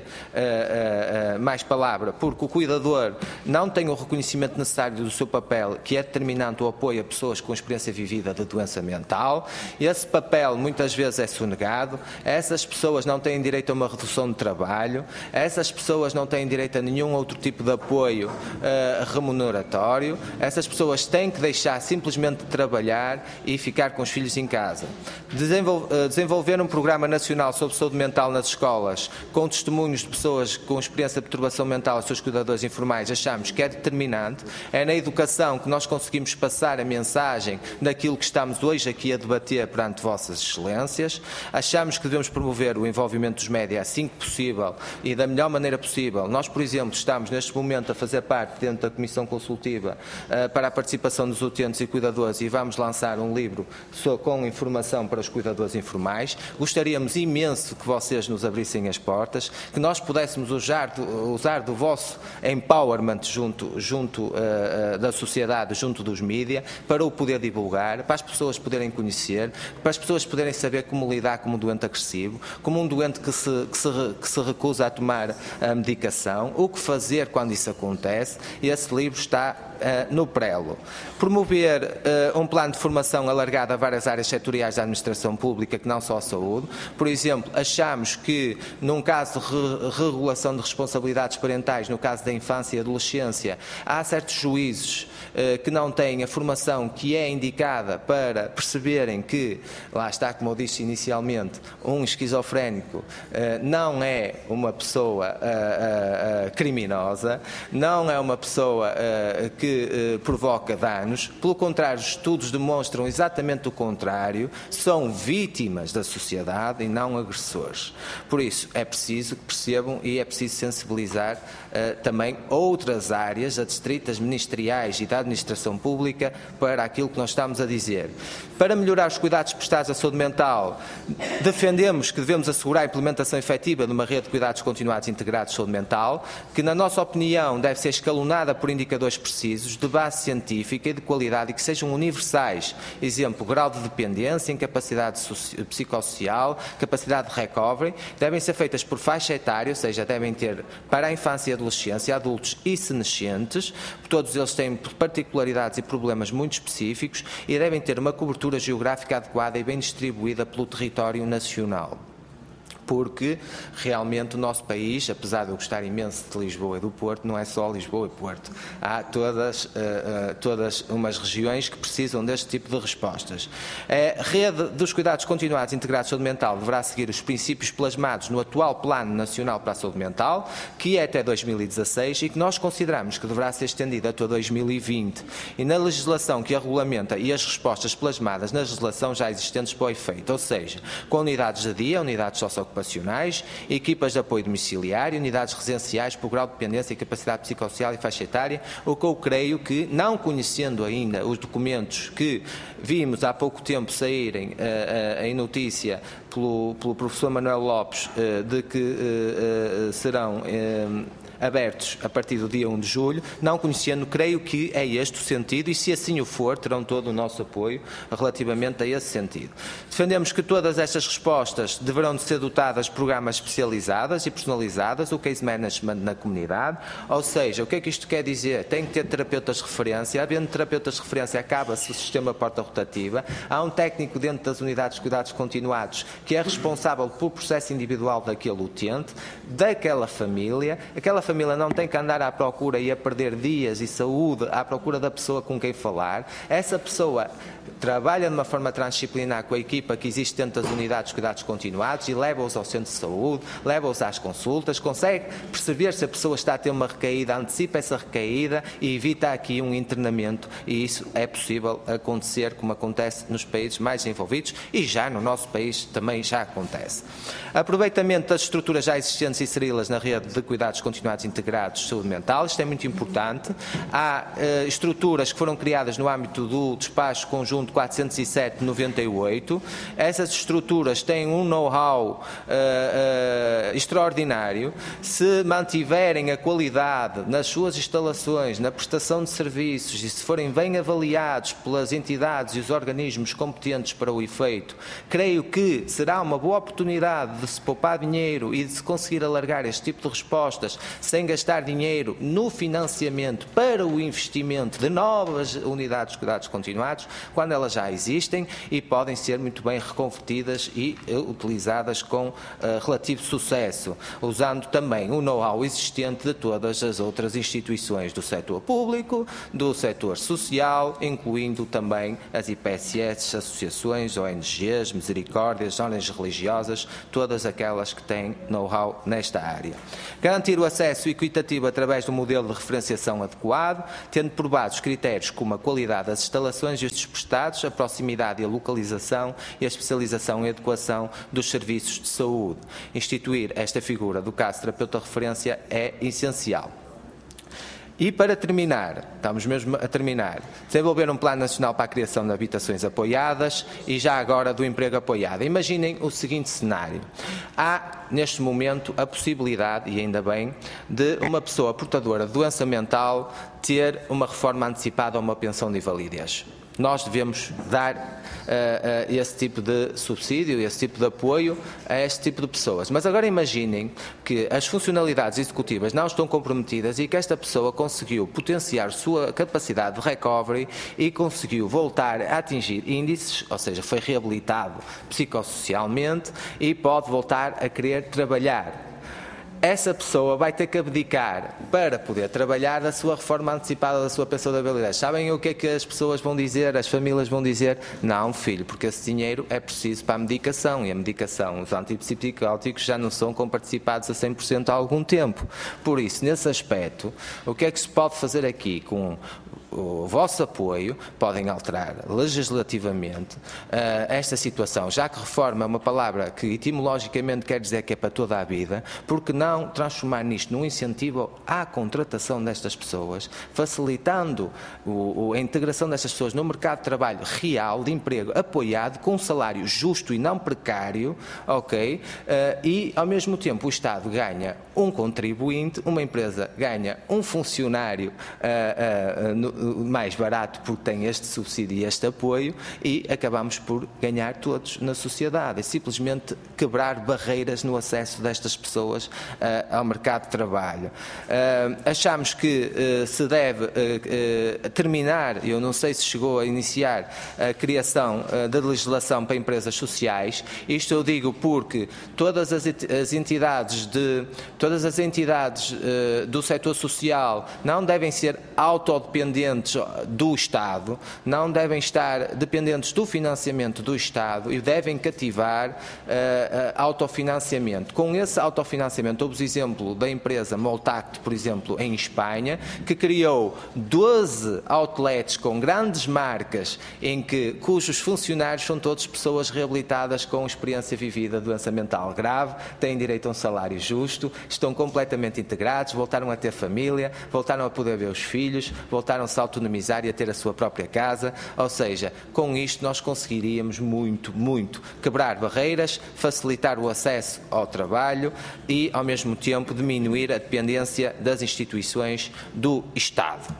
mais palavra, porque o cuidador não tem o reconhecimento necessário do seu papel, que é determinante o apoio a pessoas com experiência vivida de doença mental. Esse papel muitas vezes é sonegado, essas pessoas não têm direito a uma redução de trabalho, essas pessoas não têm direito a nenhum outro tipo de apoio uh, remuneratório, essas pessoas têm que deixar simplesmente de trabalhar e ficar com os filhos em casa. Desenvol uh, desenvolver um programa nacional sobre saúde mental nas escolas, com testemunhos de pessoas com experiência de perturbação mental e seus cuidadores informais, achamos que é determinante. É na educação que nós conseguimos passar a mensagem daquilo que estamos hoje aqui a debater perante vossas excelências. Achamos que devemos promover o envolvimento dos médias assim que possível e da melhor maneira possível. Nós, por exemplo, estamos neste momento a fazer parte dentro da Comissão Consultiva uh, para a participação dos utentes e cuidadores, e vamos lançar um livro com informação para os cuidadores informais. Gostaríamos imenso que vocês nos abrissem as portas, que nós pudéssemos usar do, usar do vosso empowerment junto, junto uh, da sociedade, junto dos mídias, para o poder divulgar, para as pessoas poderem conhecer, para as pessoas poderem saber como lidar com um doente agressivo, como um doente que se, que se, que se recusa a tomar a medicação, o que fazer quando isso acontece. E esse livro está uh, no prelo. Promover uh, um plano de formação alargado a várias áreas setoriais da administração pública, que não só a saúde. Por exemplo, achamos que num caso de re regulação de responsabilidades parentais, no caso da infância e adolescência, há certos juízes uh, que não têm a formação que é indicada para perceberem que, lá está, como eu disse inicialmente, um esquizofrénico uh, não é uma pessoa uh, uh, uh, criminosa, não é uma pessoa uh, que uh, provoca danos. Pelo contrário, os estudos demonstram exatamente o contrário, são vítimas da sociedade e não agressores. Por isso, é preciso que percebam e é preciso sensibilizar uh, também outros outras áreas adstritas, ministeriais e da administração pública, para aquilo que nós estamos a dizer. Para melhorar os cuidados prestados à saúde mental, defendemos que devemos assegurar a implementação efetiva de uma rede de cuidados continuados integrados de saúde mental, que, na nossa opinião, deve ser escalonada por indicadores precisos, de base científica e de qualidade e que sejam universais. Exemplo, grau de dependência, incapacidade psicossocial, capacidade de recovery, devem ser feitas por faixa etária, ou seja, devem ter para a infância e adolescência, adultos e senescentes, todos eles têm particularidades e problemas muito específicos e devem ter uma cobertura geográfica adequada e bem distribuída pelo território nacional. Porque realmente o nosso país, apesar de eu gostar imenso de Lisboa e do Porto, não é só Lisboa e Porto. Há todas, uh, uh, todas umas regiões que precisam deste tipo de respostas. A rede dos cuidados continuados integrados de saúde mental deverá seguir os princípios plasmados no atual Plano Nacional para a Saúde Mental, que é até dois mil e dezasseis e que nós consideramos que deverá ser estendida até dois mil e vinte. E na legislação que a regulamenta e as respostas plasmadas na legislação já existentes para o efeito, ou seja, com unidades de dia, unidades socioeconómicas, ocupacionais, equipas de apoio domiciliário, unidades residenciais por grau de dependência e capacidade psicossocial e faixa etária, o que eu creio que, não conhecendo ainda os documentos que vimos há pouco tempo saírem uh, uh, em notícia pelo, pelo professor Manuel Lopes, uh, de que uh, uh, serão uh, abertos a partir do dia um de julho, não conhecendo, creio que é este o sentido e, se assim o for, terão todo o nosso apoio relativamente a esse sentido. Defendemos que todas estas respostas deverão de ser dotadas de programas especializadas e personalizadas, o case management na comunidade, ou seja, o que é que isto quer dizer? Tem que ter terapeutas de referência, havendo terapeutas de referência acaba-se o sistema porta rotativa, há um técnico dentro das unidades de cuidados continuados que é responsável pelo processo individual daquele utente, daquela família, aquela família A família não tem que andar à procura e a perder dias e saúde à procura da pessoa com quem falar. Essa pessoa trabalha de uma forma transdisciplinar com a equipa que existe dentro das unidades de cuidados continuados e leva-os ao centro de saúde, leva-os às consultas, consegue perceber se a pessoa está a ter uma recaída, antecipa essa recaída e evita aqui um internamento, e isso é possível acontecer, como acontece nos países mais envolvidos e já no nosso país também já acontece. Aproveitamento das estruturas já existentes e inseri-las na rede de cuidados continuados integrados de saúde mental, isto é muito importante. Há uh, estruturas que foram criadas no âmbito do despacho conjunto quatrocentos e sete barra noventa e oito. Essas estruturas têm um know-how uh, uh, extraordinário. Se mantiverem a qualidade nas suas instalações, na prestação de serviços e se forem bem avaliados pelas entidades e os organismos competentes para o efeito, creio que será uma boa oportunidade de se poupar dinheiro e de se conseguir alargar este tipo de respostas sem gastar dinheiro no financiamento para o investimento de novas unidades de cuidados continuados, quando elas já existem e podem ser muito bem reconvertidas e uh, utilizadas com uh, relativo sucesso, usando também o know-how existente de todas as outras instituições do setor público, do setor social, incluindo também as I P S S, associações, O N Gs, misericórdias, ordens religiosas, todas aquelas que têm know-how nesta área. Garantir o acesso equitativo através do modelo de referenciação adequado, tendo provados critérios como a qualidade das instalações e os desprestados, a proximidade e a localização e a especialização e adequação dos serviços de saúde. Instituir esta figura do caso terapeuta de referência é essencial. E para terminar, estamos mesmo a terminar, desenvolver um plano nacional para a criação de habitações apoiadas e já agora do emprego apoiado. Imaginem o seguinte cenário. Há, neste momento, a possibilidade, e ainda bem, de uma pessoa portadora de doença mental ter uma reforma antecipada ou uma pensão de invalidez. Nós devemos dar uh, uh, esse tipo de subsídio, esse tipo de apoio a este tipo de pessoas. Mas agora imaginem que as funcionalidades executivas não estão comprometidas e que esta pessoa conseguiu potenciar sua capacidade de recovery e conseguiu voltar a atingir índices, ou seja, foi reabilitado psicossocialmente e pode voltar a querer trabalhar. Essa pessoa vai ter que abdicar para poder trabalhar da sua reforma antecipada da sua pensão de invalidez. Sabem o que é que as pessoas vão dizer, as famílias vão dizer? Não, filho, porque esse dinheiro é preciso para a medicação e a medicação, os antipsicóticos já não são comparticipados a cem por cento há algum tempo. Por isso, nesse aspecto, o que é que se pode fazer aqui com o vosso apoio, podem alterar legislativamente uh, esta situação, já que reforma é uma palavra que etimologicamente quer dizer que é para toda a vida, porque não transformar nisto num incentivo à contratação destas pessoas, facilitando o, o, a integração destas pessoas no mercado de trabalho real, de emprego apoiado, com um salário justo e não precário, ok? Uh, e, ao mesmo tempo, o Estado ganha um contribuinte, uma empresa ganha um funcionário uh, uh, no, mais barato porque tem este subsídio e este apoio, e acabamos por ganhar todos na sociedade. É simplesmente quebrar barreiras no acesso destas pessoas uh, ao mercado de trabalho. Uh, achamos que uh, se deve uh, uh, terminar, eu não sei se chegou a iniciar a criação uh, da legislação para empresas sociais. Isto eu digo porque todas as, as entidades de todas as entidades uh, do setor social não devem ser autodependentes do Estado, não devem estar dependentes do financiamento do Estado e devem cativar uh, uh, autofinanciamento. Com esse autofinanciamento, houve o exemplo da empresa Moltact, por exemplo, em Espanha, que criou doze outlets com grandes marcas, em que, cujos funcionários são todos pessoas reabilitadas com experiência vivida de doença mental grave, têm direito a um salário justo, estão completamente integrados, voltaram a ter família, voltaram a poder ver os filhos, voltaram-se a autonomizar e a ter a sua própria casa. Ou seja, com isto nós conseguiríamos muito, muito quebrar barreiras, facilitar o acesso ao trabalho e, ao mesmo tempo, diminuir a dependência das instituições do Estado.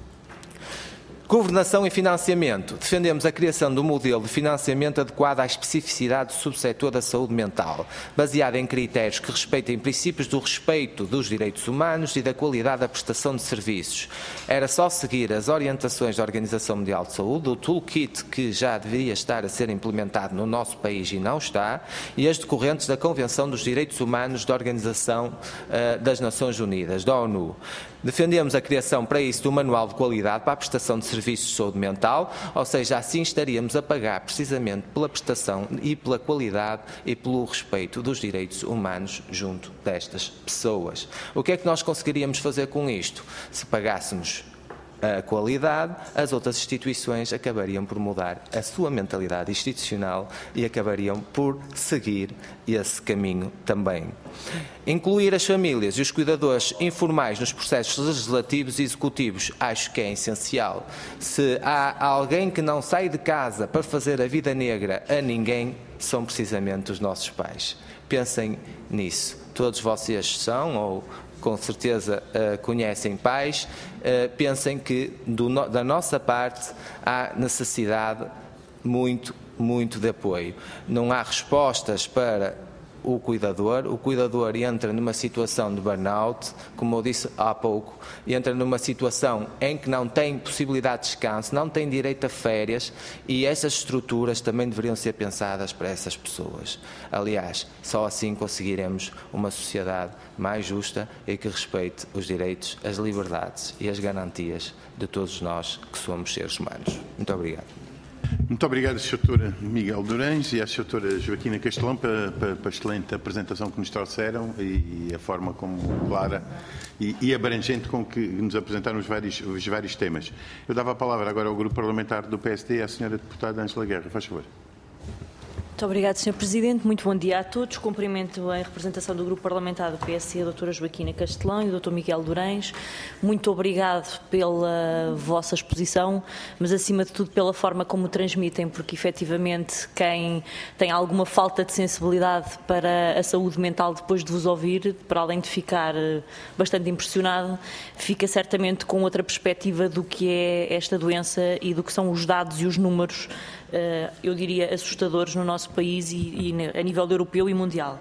Governação e financiamento. Defendemos a criação de um modelo de financiamento adequado à especificidade do subsetor da saúde mental, baseado em critérios que respeitem princípios do respeito dos direitos humanos e da qualidade da prestação de serviços. Era só seguir as orientações da Organização Mundial de Saúde, o toolkit que já deveria estar a ser implementado no nosso país e não está, e as decorrentes da Convenção dos Direitos Humanos da Organização uh, das Nações Unidas, da ONU. Defendemos a criação para isso de um manual de qualidade para a prestação de serviços de saúde mental, ou seja, assim estaríamos a pagar precisamente pela prestação e pela qualidade e pelo respeito dos direitos humanos junto destas pessoas. O que é que nós conseguiríamos fazer com isto? Se pagássemos a qualidade, as outras instituições acabariam por mudar a sua mentalidade institucional e acabariam por seguir esse caminho também. Incluir as famílias e os cuidadores informais nos processos legislativos e executivos acho que é essencial. Se há alguém que não sai de casa para fazer a vida negra a ninguém, são precisamente os nossos pais. Pensem nisso. Todos vocês são, ou com certeza uh, conhecem pais, uh, pensem que do no, da nossa parte há necessidade muito, muito de apoio. Não há respostas para o cuidador. O cuidador entra numa situação de burnout, como eu disse há pouco, entra numa situação em que não tem possibilidade de descanso, não tem direito a férias, e essas estruturas também deveriam ser pensadas para essas pessoas. Aliás, só assim conseguiremos uma sociedade mais justa e que respeite os direitos, as liberdades e as garantias de todos nós que somos seres humanos. Muito obrigado. Muito obrigado, senhor doutor Miguel Durães, e à senhora doutora Joaquina Castelão pela, pela excelente apresentação que nos trouxeram e, e a forma como clara e, e abrangente com que nos apresentaram os vários, os vários temas. Eu dava a palavra agora ao grupo parlamentar do P S D, à senhora deputada Ângela Guerra. Faz favor. Muito obrigado, senhor Presidente. Muito bom dia a todos. Cumprimento em representação do Grupo Parlamentar do P S D a doutora Joaquina Castelão e o doutor Miguel Durães. Muito obrigado pela vossa exposição, mas acima de tudo pela forma como transmitem, porque efetivamente quem tem alguma falta de sensibilidade para a saúde mental depois de vos ouvir, para além de ficar bastante impressionado, fica certamente com outra perspectiva do que é esta doença e do que são os dados e os números, eu diria, assustadores no nosso país e, e a nível europeu e mundial.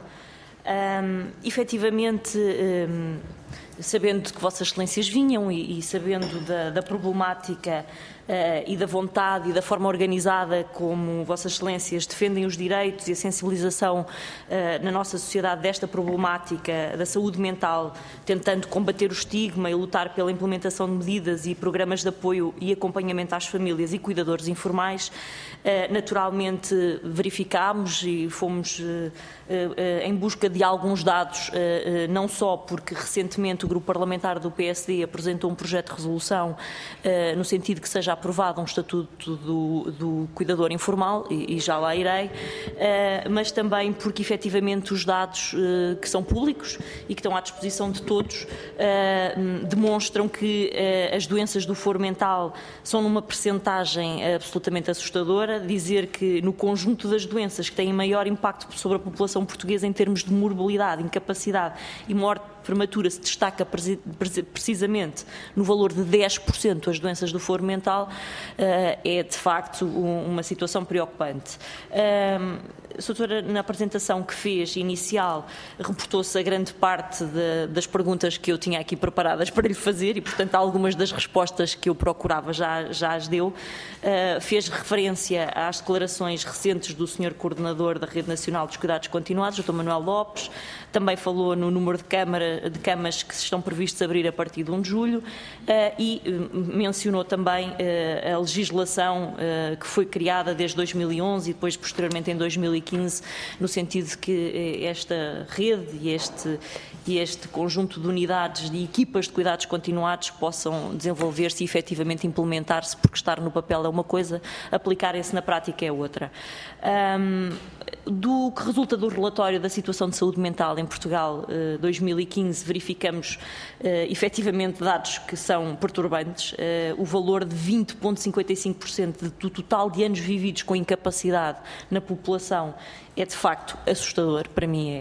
Um, efetivamente, um, sabendo que Vossas Excelências vinham e, e sabendo da, da problemática uh, e da vontade e da forma organizada como Vossas Excelências defendem os direitos e a sensibilização uh, na nossa sociedade desta problemática da saúde mental, tentando combater o estigma e lutar pela implementação de medidas e programas de apoio e acompanhamento às famílias e cuidadores informais, uh, naturalmente verificámos e fomos uh, uh, uh, em busca de alguns dados, uh, uh, não só porque recentemente recentemente o grupo parlamentar do P S D apresentou um projeto de resolução uh, no sentido que seja aprovado um estatuto do, do cuidador informal, e, e já lá irei, uh, mas também porque efetivamente os dados uh, que são públicos e que estão à disposição de todos uh, demonstram que uh, as doenças do foro mental são numa percentagem absolutamente assustadora. Dizer que no conjunto das doenças que têm maior impacto sobre a população portuguesa em termos de morbilidade, incapacidade e morte prematura se destaca precisamente no valor de dez por cento as doenças do foro mental, é de facto uma situação preocupante. A doutora, na apresentação que fez inicial, reportou-se a grande parte de, das perguntas que eu tinha aqui preparadas para lhe fazer e, portanto, algumas das respostas que eu procurava já, já as deu. Uh, fez referência às declarações recentes do senhor Coordenador da Rede Nacional dos Cuidados Continuados, doutor Manuel Lopes, também falou no número de, câmara, de camas que se estão previstos abrir a partir de um de julho uh, e uh, mencionou também uh, a legislação uh, que foi criada desde dois mil e onze e depois, posteriormente, em dois mil e quinze, no sentido de que esta rede e este, e este conjunto de unidades e equipas de cuidados continuados possam desenvolver-se e efetivamente implementar-se, porque estar no papel é uma coisa, aplicarem-se na prática é outra. Um, do que resulta do relatório da situação de saúde mental em Portugal uh, dois mil e quinze, verificamos uh, efetivamente dados que são perturbantes. Uh, o valor de vinte vírgula cinquenta e cinco por cento do total de anos vividos com incapacidade na população é de facto assustador, para mim é.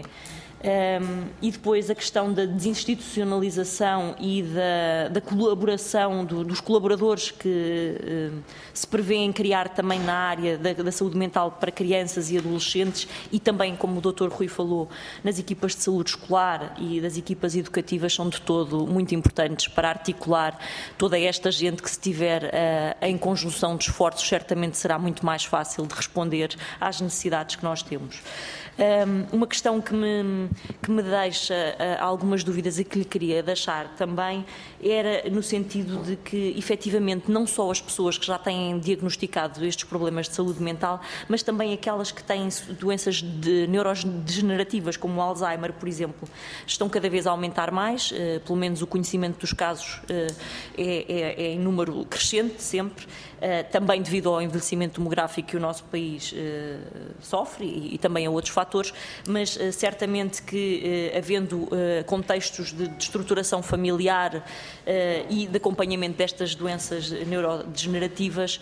Um, e depois a questão da desinstitucionalização e da, da colaboração do, dos colaboradores que uh, se prevêem criar também na área da, da saúde mental para crianças e adolescentes e também, como o doutor Rui falou, nas equipas de saúde escolar e das equipas educativas são de todo muito importantes para articular toda esta gente que, se tiver uh, em conjunção de esforços, certamente será muito mais fácil de responder às necessidades que nós temos. Um, uma questão que me, que me deixa uh, algumas dúvidas e que lhe queria deixar também era no sentido de que, efetivamente, não só as pessoas que já têm diagnosticado estes problemas de saúde mental, mas também aquelas que têm doenças de neurodegenerativas, como o Alzheimer, por exemplo, estão cada vez a aumentar mais, uh, pelo menos o conhecimento dos casos uh, é, é, é em número crescente sempre, uh, também devido ao envelhecimento demográfico que o nosso país uh, sofre e, e também a outros fatores, mas uh, certamente que, uh, havendo uh, contextos de, de estruturação familiar uh, e de acompanhamento destas doenças neurodegenerativas,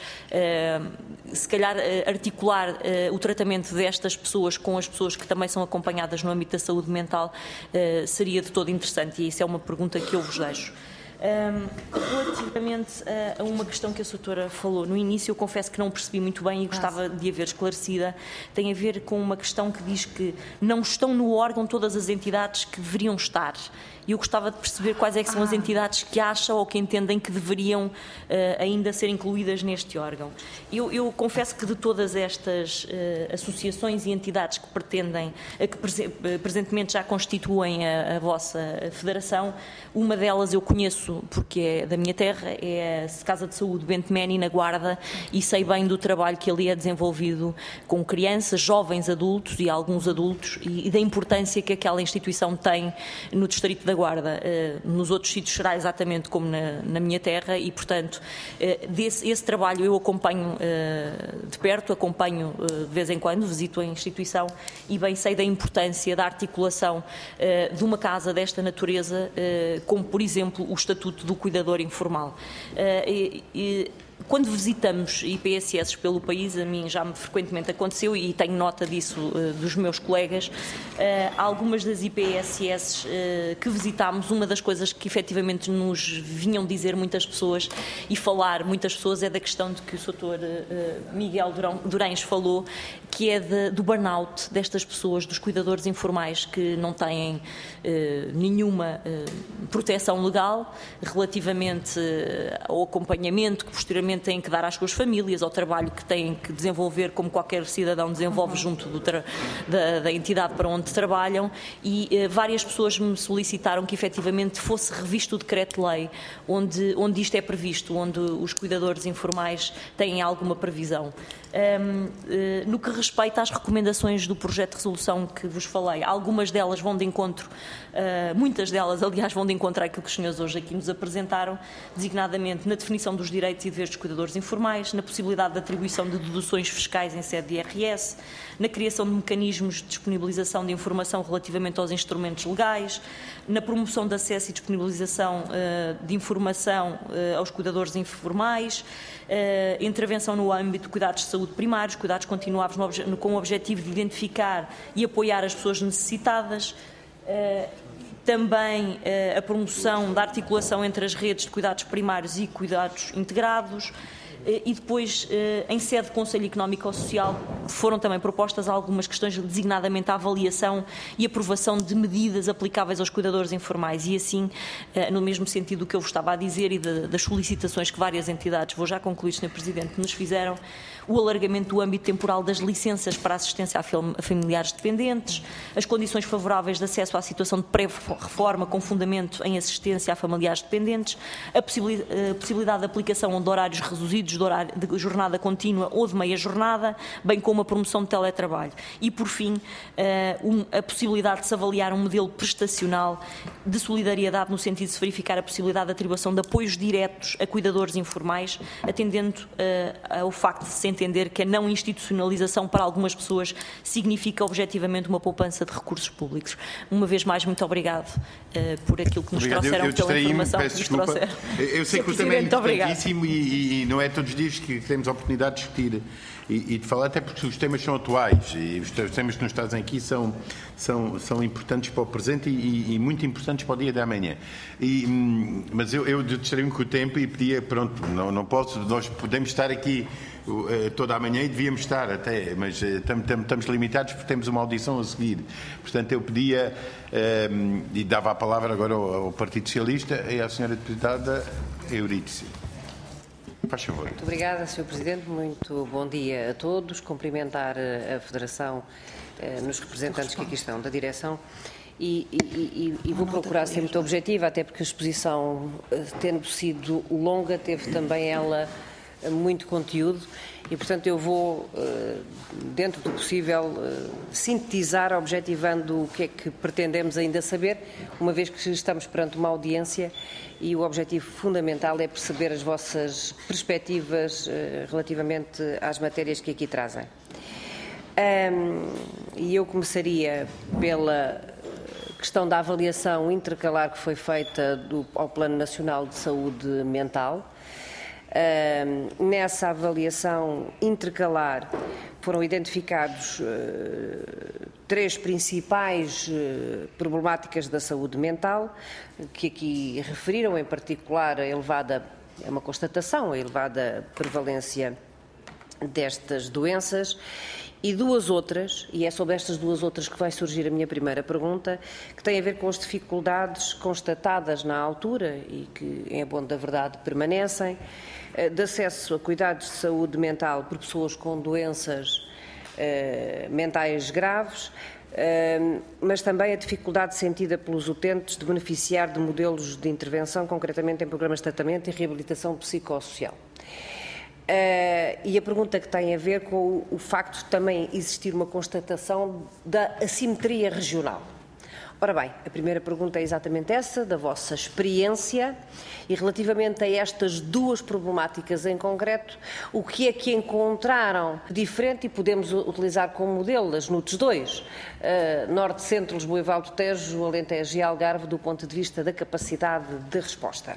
uh, se calhar uh, articular uh, o tratamento destas pessoas com as pessoas que também são acompanhadas no âmbito da saúde mental uh, seria de todo interessante, e isso é uma pergunta que eu vos deixo. Um, relativamente a, a uma questão que a doutora falou no início, eu confesso que não percebi muito bem e gostava de a ver esclarecida. Tem a ver com uma questão que diz que não estão no órgão todas as entidades que deveriam estar. E eu gostava de perceber quais é que são as entidades que acham ou que entendem que deveriam uh, ainda ser incluídas neste órgão. Eu, eu confesso que de todas estas uh, associações e entidades que pretendem, uh, que prese presentemente já constituem a, a vossa federação, uma delas eu conheço porque é da minha terra, é a Casa de Saúde Bento Meni, na Guarda, e sei bem do trabalho que ali é desenvolvido com crianças, jovens adultos e alguns adultos, e, e da importância que aquela instituição tem no distrito da Guarda. Uh, nos outros sítios será exatamente como na, na minha terra e, portanto, uh, desse, esse trabalho eu acompanho uh, de perto, acompanho uh, de vez em quando, visito a instituição e bem sei da importância da articulação uh, de uma casa desta natureza, uh, como, por exemplo, o Estatuto do Cuidador Informal. Uh, e, e, Quando visitamos I P S S pelo país, a mim já me frequentemente aconteceu e tenho nota disso uh, dos meus colegas, uh, algumas das I P S S uh, que visitámos, uma das coisas que efetivamente nos vinham dizer muitas pessoas e falar muitas pessoas é da questão de que o doutor uh, Miguel Durães falou, que é de, do burnout destas pessoas, dos cuidadores informais que não têm uh, nenhuma uh, proteção legal relativamente uh, ao acompanhamento que posteriormente têm que dar às suas famílias, ao trabalho que têm que desenvolver como qualquer cidadão desenvolve junto do da, da entidade para onde trabalham, e eh, várias pessoas me solicitaram que efetivamente fosse revisto o decreto-lei onde, onde isto é previsto, onde os cuidadores informais têm alguma previsão. Um, uh, no que respeita às recomendações do projeto de resolução que vos falei, algumas delas vão de encontro, uh, muitas delas, aliás, vão de encontro àquilo que os senhores hoje aqui nos apresentaram, designadamente na definição dos direitos e deveres dos cuidadores informais, na possibilidade de atribuição de deduções fiscais em sede de I R S, na criação de mecanismos de disponibilização de informação relativamente aos instrumentos legais, na promoção de acesso e disponibilização uh, de informação uh, aos cuidadores informais, uh, intervenção no âmbito de cuidados de saúde primários, cuidados continuados no obje- com o objetivo de identificar e apoiar as pessoas necessitadas, uh, também uh, a promoção da articulação entre as redes de cuidados primários e cuidados integrados. E depois, em sede de Conselho Económico e Social, foram também propostas algumas questões, designadamente a avaliação e aprovação de medidas aplicáveis aos cuidadores informais e assim, no mesmo sentido do que eu vos estava a dizer e de, das solicitações que várias entidades, vou já concluir, senhor Presidente, nos fizeram, o alargamento do âmbito temporal das licenças para assistência a familiares dependentes, as condições favoráveis de acesso à situação de pré-reforma com fundamento em assistência a familiares dependentes, a possibilidade de aplicação de horários reduzidos de, horário, de jornada contínua ou de meia jornada, bem como a promoção de teletrabalho. E, por fim, a possibilidade de se avaliar um modelo prestacional de solidariedade no sentido de se verificar a possibilidade de atribuição de apoios diretos a cuidadores informais, atendendo ao facto de se entender que a não institucionalização para algumas pessoas significa objetivamente uma poupança de recursos públicos. Uma vez mais, muito obrigado uh, por aquilo que nos Obrigado. trouxeram, eu, eu pela informação que nos desculpa. trouxeram. Eu sei que o tema é importantíssimo e, e não é todos os dias que temos a oportunidade de discutir e, e de falar, até porque os temas são atuais e os temas que nos trazem aqui são, são, são importantes para o presente e, e muito importantes para o dia de amanhã. E, mas eu, eu distraí-me com o tempo e pedia, pronto, não, não posso, nós podemos estar aqui toda a manhã e devíamos estar até, mas estamos limitados porque temos uma audição a seguir. Portanto, eu pedia um, e dava a palavra agora ao, ao Partido Socialista e à senhora Deputada Eurídice. Faz favor. Muito obrigada, senhor Presidente. Muito bom dia a todos. Cumprimentar a Federação, eh, nos representantes que aqui estão da direção. E, e, e, e vou procurar ser muito objetiva, até porque a exposição, tendo sido longa, teve também ela muito conteúdo e, portanto, eu vou, dentro do possível, sintetizar, objetivando o que é que pretendemos ainda saber, uma vez que estamos perante uma audiência e o objetivo fundamental é perceber as vossas perspectivas relativamente às matérias que aqui trazem. E eu começaria pela questão da avaliação intercalar que foi feita do, ao Plano Nacional de Saúde Mental. Uh, nessa avaliação intercalar foram identificados uh, três principais uh, problemáticas da saúde mental, que aqui referiram, em particular a elevada, é uma constatação, a elevada prevalência destas doenças, e duas outras, e é sobre estas duas outras que vai surgir a minha primeira pergunta, que tem a ver com as dificuldades constatadas na altura e que, em abono da verdade, permanecem, de acesso a cuidados de saúde mental por pessoas com doenças eh, mentais graves, eh, mas também a dificuldade sentida pelos utentes de beneficiar de modelos de intervenção, concretamente em programas de tratamento e reabilitação psicossocial. Uh, e a pergunta que tem a ver com o, o facto de também existir uma constatação da assimetria regional. Ora bem, a primeira pergunta é exatamente essa, da vossa experiência, e relativamente a estas duas problemáticas em concreto, o que é que encontraram diferente e podemos utilizar como modelo as N U T S dois, uh, Norte, Centro, Lisboa e Val do Tejo, Alentejo e Algarve, do ponto de vista da capacidade de resposta.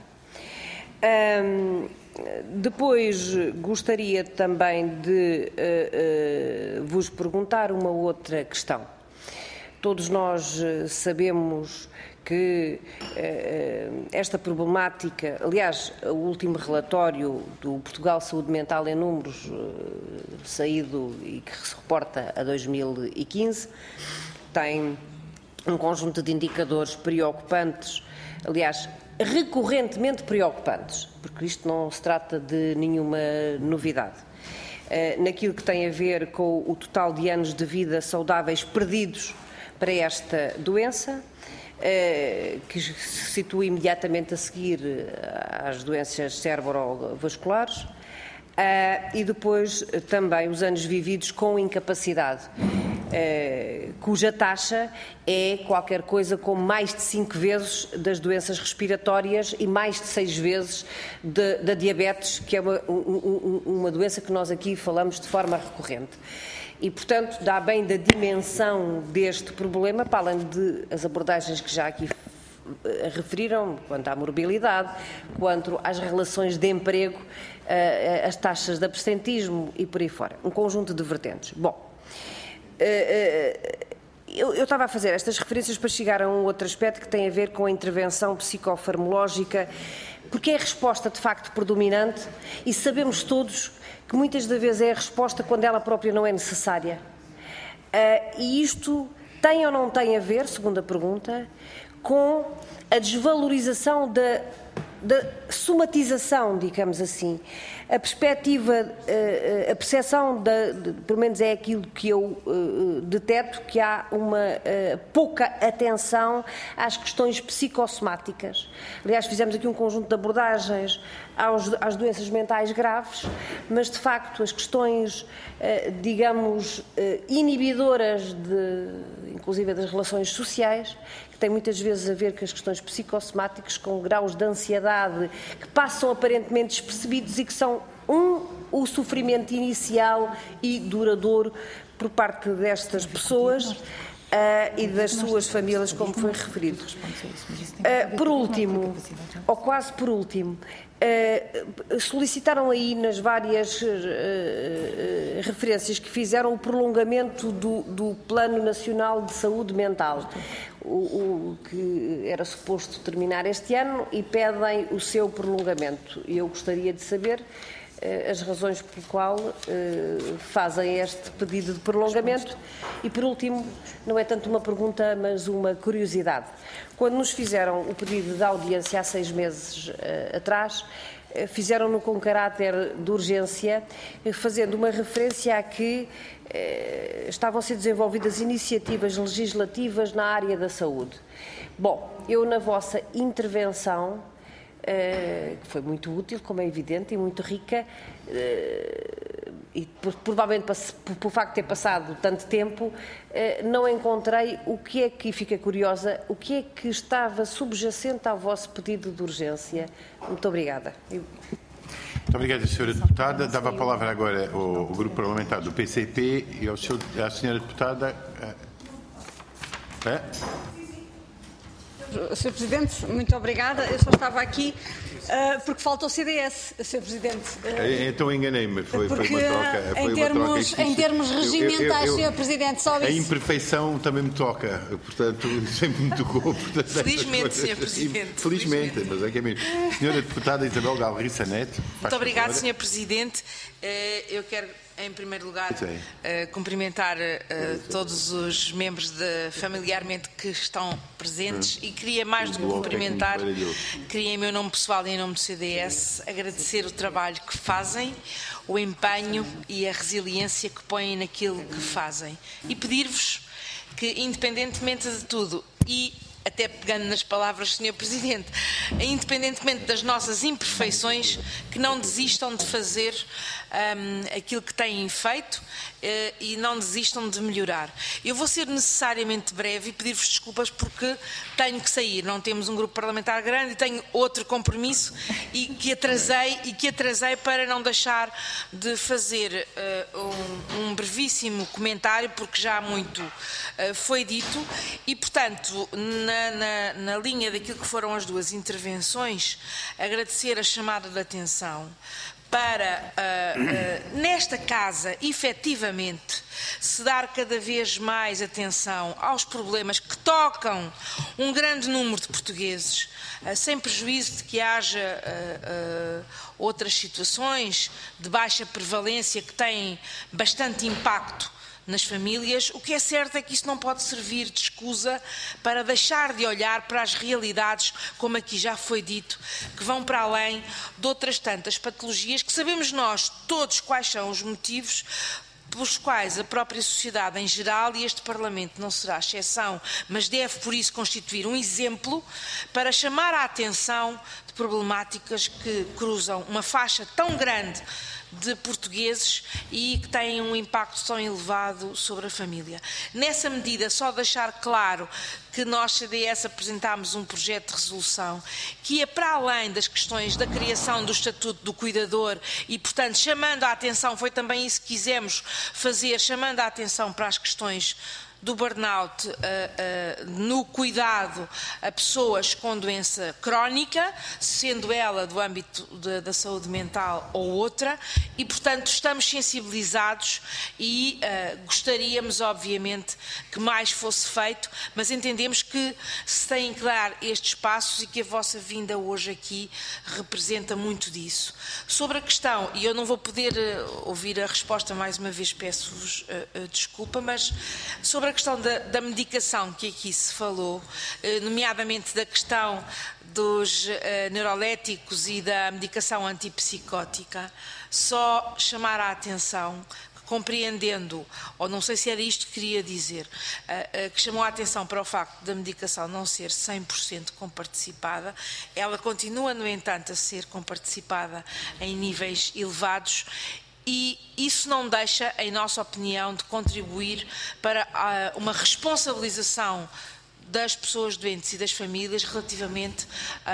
Um, depois gostaria também de uh, uh, vos perguntar uma outra questão. Todos nós uh, sabemos que uh, esta problemática, aliás, o último relatório do Portugal Saúde Mental em Números, uh, saído e que se reporta a dois mil e quinze, tem um conjunto de indicadores preocupantes, aliás, recorrentemente preocupantes, porque isto não se trata de nenhuma novidade. Uh, naquilo que tem a ver com o total de anos de vida saudáveis perdidos para esta doença, uh, que se situa imediatamente a seguir às doenças cerebrovasculares, Uh, e depois uh, também os anos vividos com incapacidade, uh, cuja taxa é qualquer coisa como mais de cinco vezes das doenças respiratórias e mais de seis vezes de, da diabetes, que é uma, um, uma doença que nós aqui falamos de forma recorrente. E, portanto, dá bem da dimensão deste problema, para além de as abordagens que já aqui referiram, quanto à morbilidade, quanto às relações de emprego, as taxas de absentismo e por aí fora. Um conjunto de vertentes. Bom, eu, eu estava a fazer estas referências para chegar a um outro aspecto que tem a ver com a intervenção psicofarmacológica, porque é a resposta de facto predominante e sabemos todos que muitas das vezes é a resposta quando ela própria não é necessária. E isto tem ou não tem a ver, segunda pergunta, com a desvalorização da, da somatização, digamos assim. A perspectiva, a percepção, da, de, pelo menos é aquilo que eu uh, deteto, que há uma uh, pouca atenção às questões psicossomáticas. Aliás, fizemos aqui um conjunto de abordagens aos, às doenças mentais graves, mas de facto as questões, uh, digamos, uh, inibidoras, de, inclusive das relações sociais, que tem muitas vezes a ver com as questões psicossomáticas, com graus de ansiedade que passam aparentemente despercebidos e que são, um, o sofrimento inicial e duradouro por parte destas pessoas uh, e das suas famílias, como foi referido. Uh, por último, ou quase por último, Uh, solicitaram aí nas várias uh, uh, referências que fizeram o prolongamento do, do Plano Nacional de Saúde Mental, o, o que era suposto terminar este ano, e pedem o seu prolongamento. E eu gostaria de saber uh, as razões pelo qual uh, fazem este pedido de prolongamento. E por último, não é tanto uma pergunta, mas uma curiosidade. Quando nos fizeram o pedido de audiência há seis meses uh, atrás, uh, fizeram-no com caráter de urgência, uh, fazendo uma referência a que uh, estavam a ser desenvolvidas iniciativas legislativas na área da saúde. Bom, eu na vossa intervenção, uh, que foi muito útil, como é evidente, e muito rica, uh, e por, provavelmente por, por facto de ter passado tanto tempo, eh, não encontrei o que é que, fica curiosa, o que é que estava subjacente ao vosso pedido de urgência. Muito obrigada. Muito obrigada, senhora Deputada. Dava a palavra agora ao, ao Grupo Parlamentar do P C P e ao seu, à senhora Deputada. É? senhor Presidente, muito obrigada. Eu só estava aqui uh, porque falta o C D S, senhor Presidente. Uh, então enganei-me, foi, foi uma troca. Foi em, uma termos, troca em termos regimentais, senhor Presidente, só isso. A imperfeição também me toca, portanto, sempre me tocou. Portanto, felizmente, senhor Presidente. Felizmente, felizmente, mas é que é mesmo. Senhora Deputada Isabel Galriça Neto. Muito obrigada, senhor Presidente. Eu quero, em primeiro lugar, uh, cumprimentar uh, todos os membros de, familiarmente que estão presentes e queria, mais do que cumprimentar, queria em meu nome pessoal e em nome do C D S agradecer o trabalho que fazem, o empenho e a resiliência que põem naquilo que fazem e pedir-vos que, independentemente de tudo, e até pegando nas palavras do senhor Presidente, independentemente das nossas imperfeições, que não desistam de fazer um, aquilo que têm feito uh, e não desistam de melhorar. Eu vou ser necessariamente breve e pedir-vos desculpas porque tenho que sair. Não temos um grupo parlamentar grande e tenho outro compromisso e que atrasei, e que atrasei para não deixar de fazer uh, um, um brevíssimo comentário, porque já muito uh, foi dito e, portanto, na Na, na, na linha daquilo que foram as duas intervenções, agradecer a chamada de atenção para, uh, uh, nesta casa, efetivamente, se dar cada vez mais atenção aos problemas que tocam um grande número de portugueses, uh, sem prejuízo de que haja uh, uh, outras situações de baixa prevalência que têm bastante impacto nas famílias. O que é certo é que isso não pode servir de escusa para deixar de olhar para as realidades, como aqui já foi dito, que vão para além de outras tantas patologias que sabemos nós todos quais são os motivos pelos quais a própria sociedade em geral, e este Parlamento não será exceção, mas deve por isso constituir um exemplo para chamar a atenção de problemáticas que cruzam uma faixa tão grande de portugueses e que têm um impacto tão elevado sobre a família. Nessa medida, só deixar claro que nós, C D S, apresentámos um projeto de resolução que ia para além das questões da criação do Estatuto do Cuidador e, portanto, chamando a atenção, foi também isso que quisemos fazer, chamando a atenção para as questões do burnout uh, uh, no cuidado a pessoas com doença crónica, sendo ela do âmbito de, da saúde mental ou outra, e, portanto, estamos sensibilizados e uh, gostaríamos, obviamente, que mais fosse feito, mas entendemos que se têm que dar estes passos e que a vossa vinda hoje aqui representa muito disso. Sobre a questão, e eu não vou poder uh, ouvir a resposta mais uma vez, peço-vos uh, uh, desculpa, mas sobre a questão da, da medicação que aqui se falou, nomeadamente da questão dos uh, neuroléticos e da medicação antipsicótica, só chamar a atenção, compreendendo, ou não sei se era isto que queria dizer, uh, uh, que chamou a atenção para o facto da medicação não ser cem por cento comparticipada, ela continua, no entanto, a ser comparticipada em níveis elevados. E isso não deixa, em nossa opinião, de contribuir para uma responsabilização das pessoas doentes e das famílias relativamente,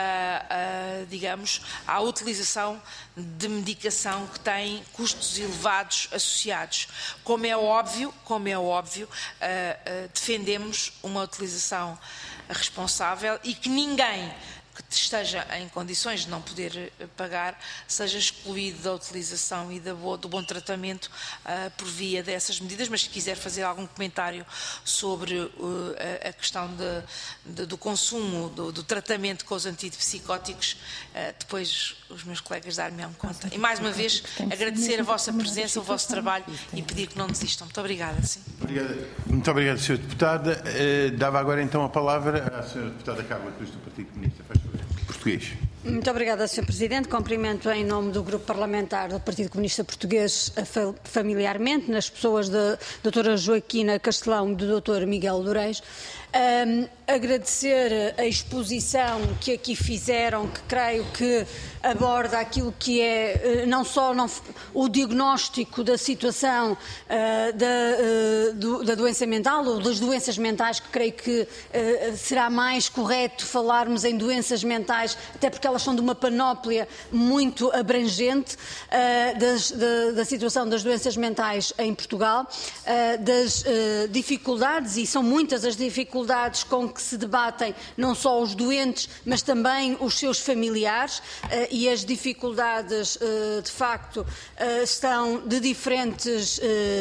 a, a, digamos, à utilização de medicação que tem custos elevados associados. Como é óbvio, como é óbvio, a, a, defendemos uma utilização responsável e que ninguém que esteja em condições de não poder pagar, seja excluído da utilização e da boa, do bom tratamento uh, por via dessas medidas, mas se quiser fazer algum comentário sobre uh, a, a questão de, de, do consumo, do, do tratamento com os antipsicóticos, uh, depois os meus colegas dar-me-ão conta. E mais uma vez, agradecer a vossa presença, o vosso trabalho e pedir que não desistam. Muito obrigada. Sim. Obrigado. Muito obrigado, senhora Deputada. Uh, dava agora então a palavra à senhora Deputada Carla Cruz, do Partido Comunista. Faz favor. Português. Muito obrigada, senhor Presidente. Cumprimento em nome do Grupo Parlamentar do Partido Comunista Português familiarmente, nas pessoas da doutora Joaquina Castelão e do doutor Miguel Loureis. Um, agradecer a exposição que aqui fizeram, que creio que aborda aquilo que é não só não, o diagnóstico da situação uh, da, uh, do, da doença mental ou das doenças mentais, que creio que uh, será mais correto falarmos em doenças mentais, até porque elas são de uma panóplia muito abrangente uh, das, da, da situação das doenças mentais em Portugal, uh, das uh, dificuldades, e são muitas as dificuldades com que se debatem não só os doentes, mas também os seus familiares, e as dificuldades, de facto, estão de diferentes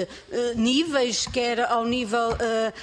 níveis, quer ao nível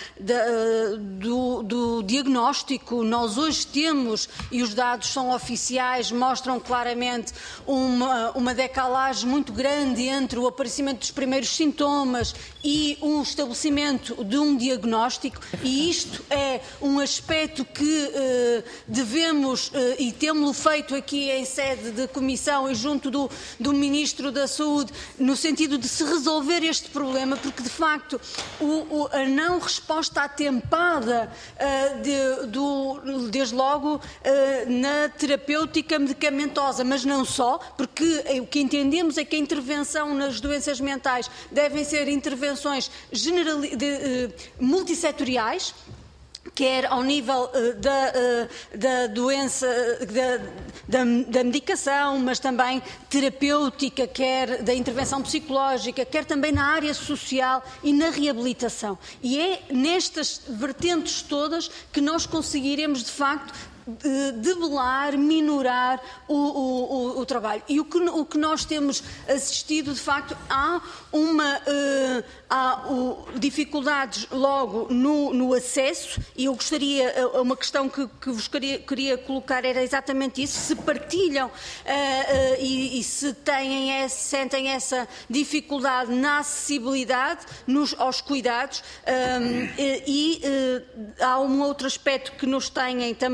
do, do diagnóstico. Nós hoje temos, e os dados são oficiais, mostram claramente uma, uma decalagem muito grande entre o aparecimento dos primeiros sintomas e o estabelecimento de um diagnóstico, e isto é um aspecto que uh, devemos, uh, e temos-lo feito aqui em sede de comissão e junto do, do Ministro da Saúde, no sentido de se resolver este problema, porque de facto o, o, a não resposta atempada, uh, de, do, desde logo uh, na terapêutica medicamentosa, mas não só, porque o que entendemos é que a intervenção nas doenças mentais devem ser intervenções general, de, uh, multissetoriais, quer ao nível uh, da, uh, da doença, da, da, da medicação, mas também terapêutica, quer da intervenção psicológica, quer também na área social e na reabilitação. E é nestas vertentes todas que nós conseguiremos, de facto, debelar, minorar o, o, o, o trabalho. E o que, o que nós temos assistido, de facto, há uma uh, há uh, dificuldades logo no, no acesso, e eu gostaria, uh, uma questão que, que vos queria, queria colocar era exatamente isso, se partilham uh, uh, e, e se têm esse, sentem essa dificuldade na acessibilidade nos, aos cuidados, um, e, e uh, há um outro aspecto que nos têm também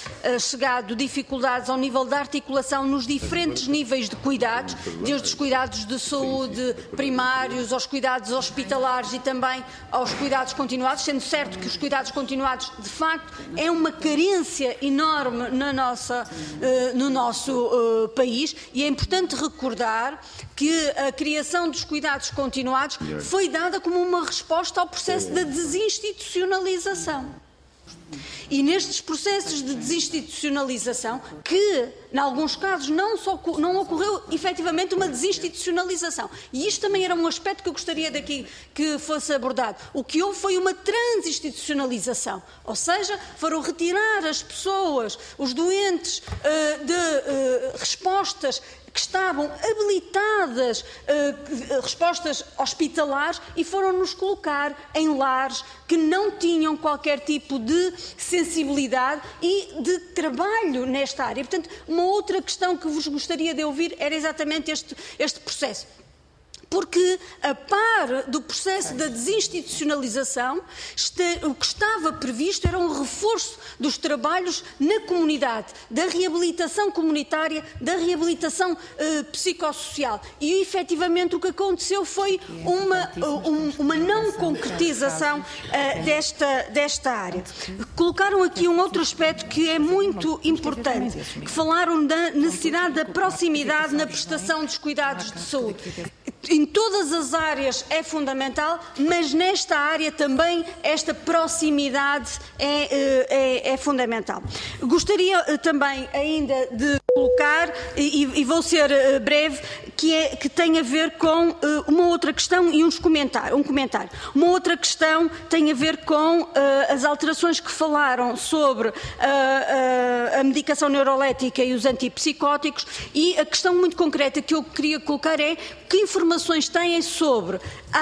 uh, chegado dificuldades ao nível da articulação nos diferentes níveis de cuidados, desde os cuidados de saúde primários, aos cuidados hospitalares e também aos cuidados continuados, sendo certo que os cuidados continuados, de facto, é uma carência enorme na nossa, uh, no nosso uh, país, e é importante recordar que a criação dos cuidados continuados foi dada como uma resposta ao processo da desinstitucionalização. E nestes processos de desinstitucionalização, que, em alguns casos, não, só, não ocorreu efetivamente uma desinstitucionalização. E isto também era um aspecto que eu gostaria daqui que fosse abordado. O que houve foi uma transinstitucionalização. Ou seja, foram retirar as pessoas, os doentes, uh, de uh, respostas que estavam habilitadas, uh, respostas hospitalares, e foram-nos colocar em lares que não tinham qualquer tipo de sensibilidade e de trabalho nesta área. Portanto, uma outra questão que vos gostaria de ouvir era exatamente este, este processo. Porque, a par do processo da desinstitucionalização, este, o que estava previsto era um reforço dos trabalhos na comunidade, da reabilitação comunitária, da reabilitação eh, psicossocial. E, efetivamente, o que aconteceu foi uma, um, uma não concretização eh, desta, desta área. Colocaram aqui um outro aspecto que é muito importante, que falaram da necessidade da proximidade na prestação dos cuidados de saúde. Em todas as áreas é fundamental, mas nesta área também esta proximidade é, é, é fundamental. Gostaria também ainda de colocar, e, e vou ser breve, que, é, que tem a ver com uh, uma outra questão e uns comentários, um comentário. Uma outra questão tem a ver com uh, as alterações que falaram sobre uh, uh, a medicação neurolética e os antipsicóticos, e a questão muito concreta que eu queria colocar é que informações têm sobre a,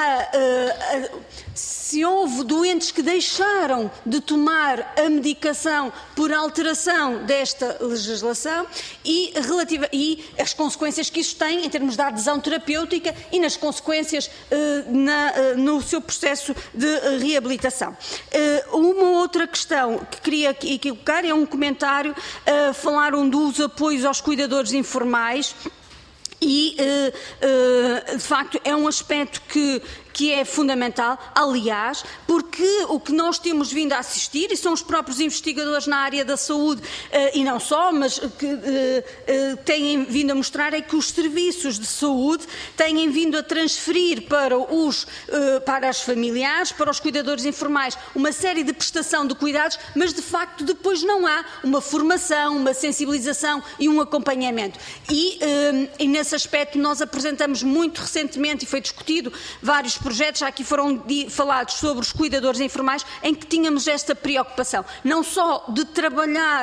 a, a, se houve doentes que deixaram de tomar a medicação por alteração desta legislação e, relativa, e as consequências que isso tem em termos de adesão terapêutica e nas consequências uh, na, uh, no seu processo de uh, reabilitação. Uh, uma outra questão que queria aqui colocar é um comentário, uh, falaram dos apoios aos cuidadores informais. E, uh, uh, de facto, é um aspecto que, que é fundamental, aliás, porque o que nós temos vindo a assistir, e são os próprios investigadores na área da saúde, uh, e não só, mas que uh, uh, têm vindo a mostrar, é que os serviços de saúde têm vindo a transferir para, os, uh, para as familiares, para os cuidadores informais, uma série de prestação de cuidados, mas, de facto, depois não há uma formação, uma sensibilização e um acompanhamento. E, uh, e nesse aspecto nós apresentamos muito recentemente, e foi discutido vários projetos, já aqui foram falados sobre os cuidadores informais, em que tínhamos esta preocupação, não só de trabalhar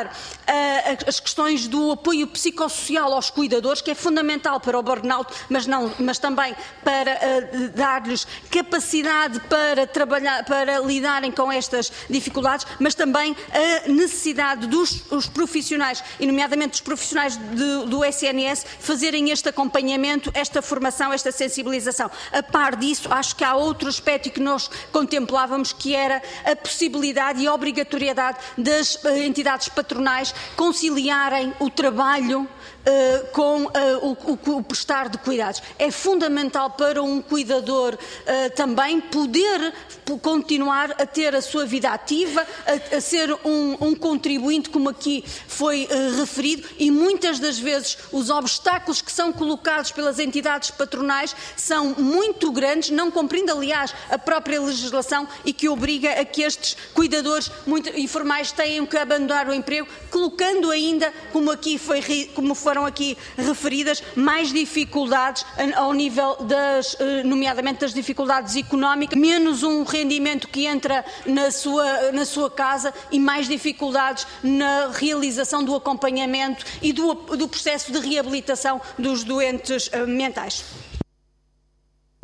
uh, as questões do apoio psicossocial aos cuidadores, que é fundamental para o burnout, mas, não, mas também para uh, dar-lhes capacidade para trabalhar, para lidarem com estas dificuldades, mas também a necessidade dos os profissionais, e nomeadamente dos profissionais de, do S N S, fazerem este acompanhamento, esta formação, esta sensibilização. A par disso, acho que há outro aspecto que nós contemplávamos, que era a possibilidade e a obrigatoriedade das uh, entidades patronais conciliarem o trabalho Uh, com uh, o, o, o prestar de cuidados. É fundamental para um cuidador uh, também poder continuar a ter a sua vida ativa, a, a ser um, um contribuinte, como aqui foi uh, referido, e muitas das vezes os obstáculos que são colocados pelas entidades patronais são muito grandes, não cumprindo, aliás, a própria legislação, e que obriga a que estes cuidadores muito informais tenham que abandonar o emprego, colocando ainda, como aqui foi, como foram aqui referidas, mais dificuldades ao nível das, nomeadamente das dificuldades económicas, menos um rendimento que entra na sua, na sua casa e mais dificuldades na realização do acompanhamento e do, do processo de reabilitação dos doentes mentais.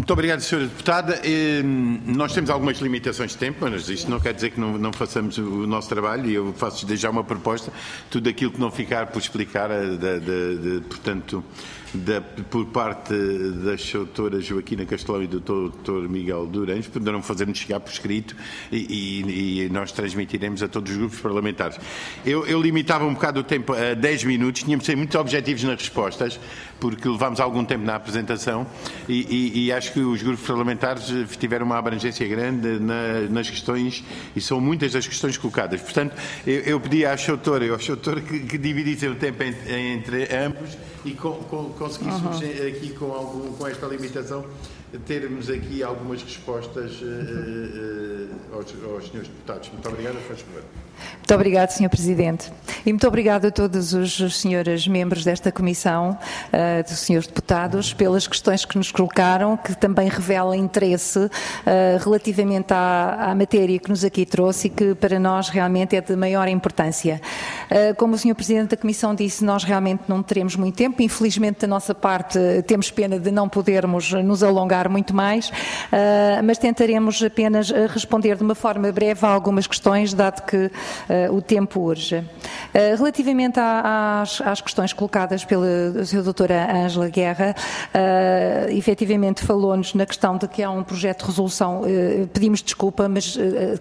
Muito obrigado, senhora Deputada. Nós temos algumas limitações de tempo, mas isto não quer dizer que não, não façamos o nosso trabalho, e eu faço desde já uma proposta. Tudo aquilo que não ficar por explicar, de, de, de, portanto, de, por parte da doutora Joaquina Castelão e do doutor Miguel Durães, poderão fazer-nos chegar por escrito e, e, e nós transmitiremos a todos os grupos parlamentares. Eu, eu limitava um bocado o tempo a dez minutos, tínhamos de ser muito objetivos nas respostas, porque levámos algum tempo na apresentação e, e, e acho que os grupos parlamentares tiveram uma abrangência grande na, nas questões, e são muitas das questões colocadas. Portanto, eu, eu pedi à doutora e ao doutor que, que dividissem o tempo entre, entre ambos e com, com, conseguíssemos uhum. aqui com, algum, com esta limitação termos aqui algumas respostas uh, uh, aos, aos senhores deputados. Muito obrigado, faz favor. Muito obrigado, senhor Presidente. E muito obrigado a todos os, os senhores membros desta Comissão, uh, dos senhores deputados, pelas questões que nos colocaram, que também revelam interesse uh, relativamente à, à matéria que nos aqui trouxe e que para nós realmente é de maior importância. Uh, como o senhor Presidente da Comissão disse, nós realmente não teremos muito tempo. Infelizmente, da nossa parte, temos pena de não podermos nos alongar muito mais, uh, mas tentaremos apenas responder de uma forma breve a algumas questões, dado que uh, o tempo urge. Uh, relativamente à, às, às questões colocadas pela senhora doutora Ângela Guerra, uh, efetivamente falou-nos na questão de que há um projeto de resolução, uh, pedimos desculpa, mas uh,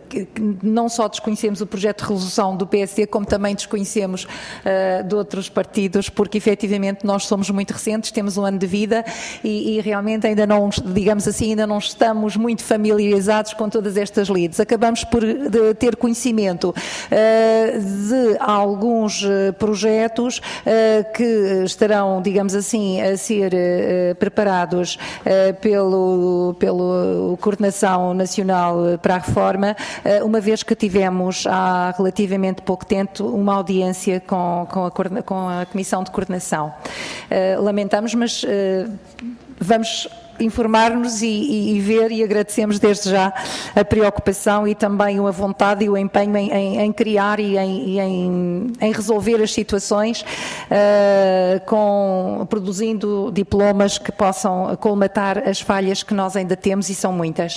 não só desconhecemos o projeto de resolução do P S D, como também desconhecemos uh, de outros partidos, porque efetivamente nós somos muito recentes, temos um ano de vida e, e realmente ainda não, digamos assim, ainda não estamos muito familiarizados com todas estas leads. Acabamos por de ter conhecimento uh, de alguns uh, projetos uh, que estarão, digamos assim, a ser uh, preparados uh, pelo, pelo Coordenação Nacional para a Reforma, uh, uma vez que tivemos há relativamente pouco tempo uma audiência com, com, a, com a Comissão de Coordenação. Uh, lamentamos, mas uh, vamos informar-nos e, e, e ver, e agradecemos desde já a preocupação e também a vontade e o empenho em, em, em criar e, em, e em, em resolver as situações, uh, com, produzindo diplomas que possam colmatar as falhas que nós ainda temos, e são muitas.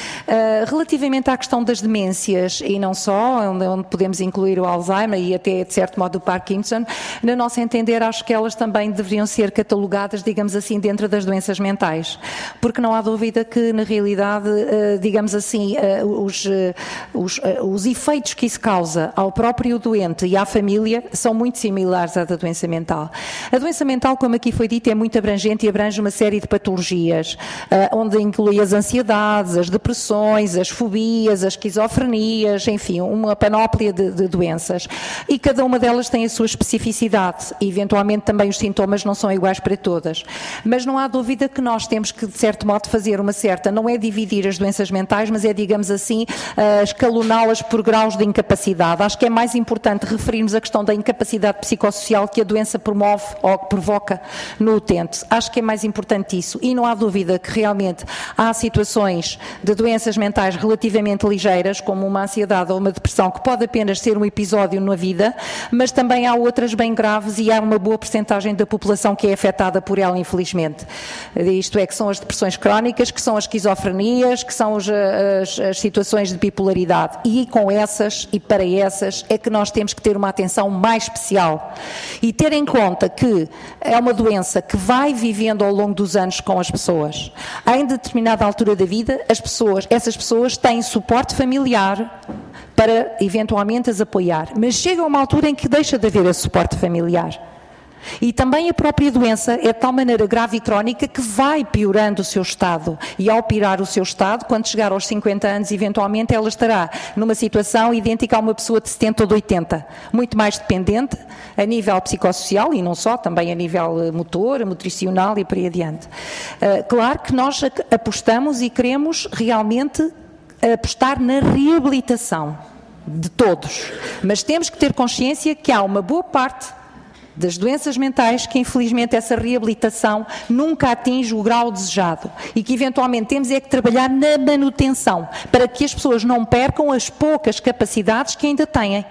Uh, relativamente à questão das demências, e não só, onde, onde podemos incluir o Alzheimer e até, de certo modo, o Parkinson, na nossa entender, acho que elas também deveriam ser catalogadas, digamos assim, dentro das doenças mentais. Porque não há dúvida que, na realidade, digamos assim, os, os, os efeitos que isso causa ao próprio doente e à família são muito similares à da doença mental. A doença mental, como aqui foi dito, é muito abrangente e abrange uma série de patologias, onde inclui as ansiedades, as depressões, as fobias, as esquizofrenias, enfim, uma panóplia de, de doenças. E cada uma delas tem a sua especificidade e, eventualmente, também os sintomas não são iguais para todas. Mas não há dúvida que nós temos que, de certo modo, fazer uma certa, não é dividir as doenças mentais, mas é, digamos assim, uh, escaloná-las por graus de incapacidade. Acho que é mais importante referirmos a questão da incapacidade psicossocial que a doença promove ou provoca no utente. Acho que é mais importante isso, e não há dúvida que realmente há situações de doenças mentais relativamente ligeiras, como uma ansiedade ou uma depressão, que pode apenas ser um episódio na vida, mas também há outras bem graves e há uma boa percentagem da população que é afetada por ela, infelizmente. Isto é, que são as depressões crónicas, que são as esquizofrenias, que são as, as, as situações de bipolaridade. E com essas, e para essas, é que nós temos que ter uma atenção mais especial. E ter em conta que é uma doença que vai vivendo ao longo dos anos com as pessoas. Em determinada altura da vida, as pessoas, essas pessoas têm suporte familiar para, eventualmente, as apoiar. Mas chega uma altura em que deixa de haver esse suporte familiar. E também a própria doença é de tal maneira grave e crónica que vai piorando o seu estado. E ao piorar o seu estado, quando chegar aos cinquenta anos, eventualmente ela estará numa situação idêntica a uma pessoa de setenta ou de oitenta. Muito mais dependente a nível psicossocial e não só, também a nível motor, nutricional e por aí adiante. Uh, claro que nós apostamos e queremos realmente apostar na reabilitação de todos. Mas temos que ter consciência que há uma boa parte das doenças mentais que, infelizmente, essa reabilitação nunca atinge o grau desejado e que, eventualmente, temos é que trabalhar na manutenção para que as pessoas não percam as poucas capacidades que ainda têm.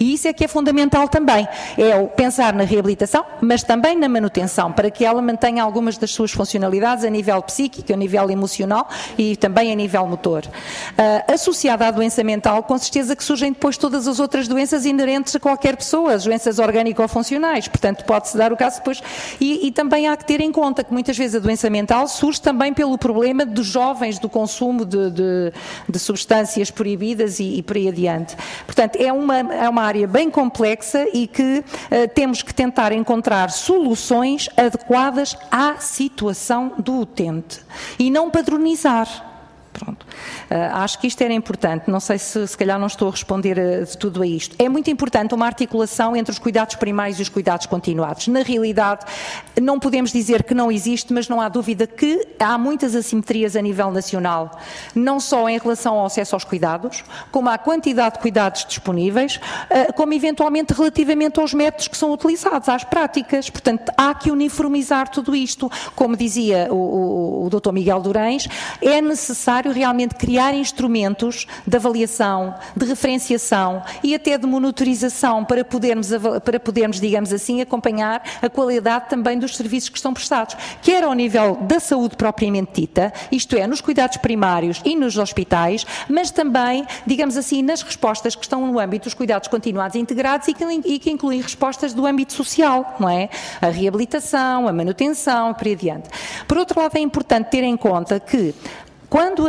E isso é que é fundamental também, é o pensar na reabilitação, mas também na manutenção, para que ela mantenha algumas das suas funcionalidades a nível psíquico, a nível emocional e também a nível motor. Uh, associada à doença mental, com certeza que surgem depois todas as outras doenças inerentes a qualquer pessoa, as doenças orgânico-funcionais, portanto pode-se dar o caso depois, e, e também há que ter em conta que muitas vezes a doença mental surge também pelo problema dos jovens, do consumo de, de, de substâncias proibidas e, e por aí adiante. Portanto, é uma, é uma área bem complexa e que uh, temos que tentar encontrar soluções adequadas à situação do utente e não padronizar. Pronto. Uh, acho que isto era importante, não sei se se calhar não estou a responder a, de tudo a isto. É muito importante uma articulação entre os cuidados primários e os cuidados continuados. Na realidade, não podemos dizer que não existe, mas não há dúvida que há muitas assimetrias a nível nacional, não só em relação ao acesso aos cuidados, como à quantidade de cuidados disponíveis, uh, como eventualmente relativamente aos métodos que são utilizados, às práticas. Portanto, há que uniformizar tudo isto. Como dizia o, o, o doutor Miguel Durães, é necessário realmente criar instrumentos de avaliação, de referenciação e até de monitorização para podermos, para podermos, digamos assim, acompanhar a qualidade também dos serviços que estão prestados, quer ao nível da saúde propriamente dita, isto é, nos cuidados primários e nos hospitais, mas também, digamos assim, nas respostas que estão no âmbito dos cuidados continuados e integrados e que, e que incluem respostas do âmbito social, não é? A reabilitação, a manutenção e por aí adiante. Por outro lado, é importante ter em conta que quando, uh,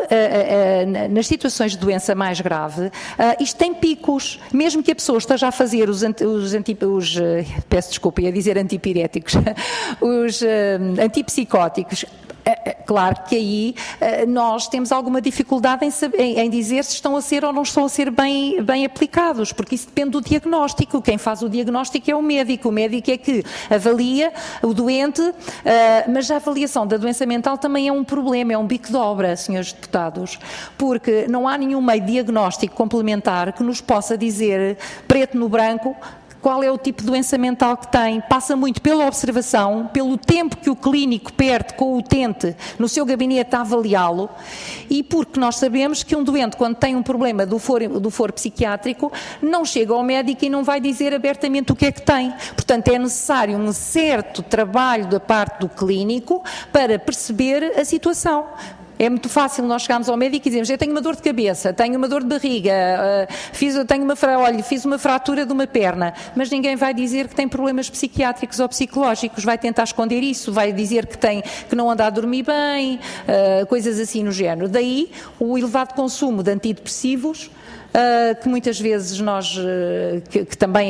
uh, nas situações de doença mais grave, uh, isto tem picos, mesmo que a pessoa esteja a fazer os, anti, os, anti, os uh, peço desculpa, ia dizer antipiréticos, os uh, antipsicóticos. Claro que aí nós temos alguma dificuldade em, saber, em dizer se estão a ser ou não estão a ser bem, bem aplicados, porque isso depende do diagnóstico. Quem faz o diagnóstico é o médico. O médico é que avalia o doente, mas a avaliação da doença mental também é um problema, é um bico de obra, senhores deputados, porque não há nenhum meio diagnóstico complementar que nos possa dizer preto no branco qual é o tipo de doença mental que tem. Passa muito pela observação, pelo tempo que o clínico perde com o utente no seu gabinete a avaliá-lo, e porque nós sabemos que um doente, quando tem um problema do foro, do foro psiquiátrico, não chega ao médico e não vai dizer abertamente o que é que tem. Portanto, é necessário um certo trabalho da parte do clínico para perceber a situação. É muito fácil nós chegarmos ao médico e dizemos: eu tenho uma dor de cabeça, tenho uma dor de barriga, uh, fiz, tenho uma, olha, fiz uma fratura de uma perna, mas ninguém vai dizer que tem problemas psiquiátricos ou psicológicos, vai tentar esconder isso, vai dizer que, tem, que não anda a dormir bem, uh, coisas assim no género. Daí o elevado consumo de antidepressivos, Uh, que muitas vezes nós, uh, que, que também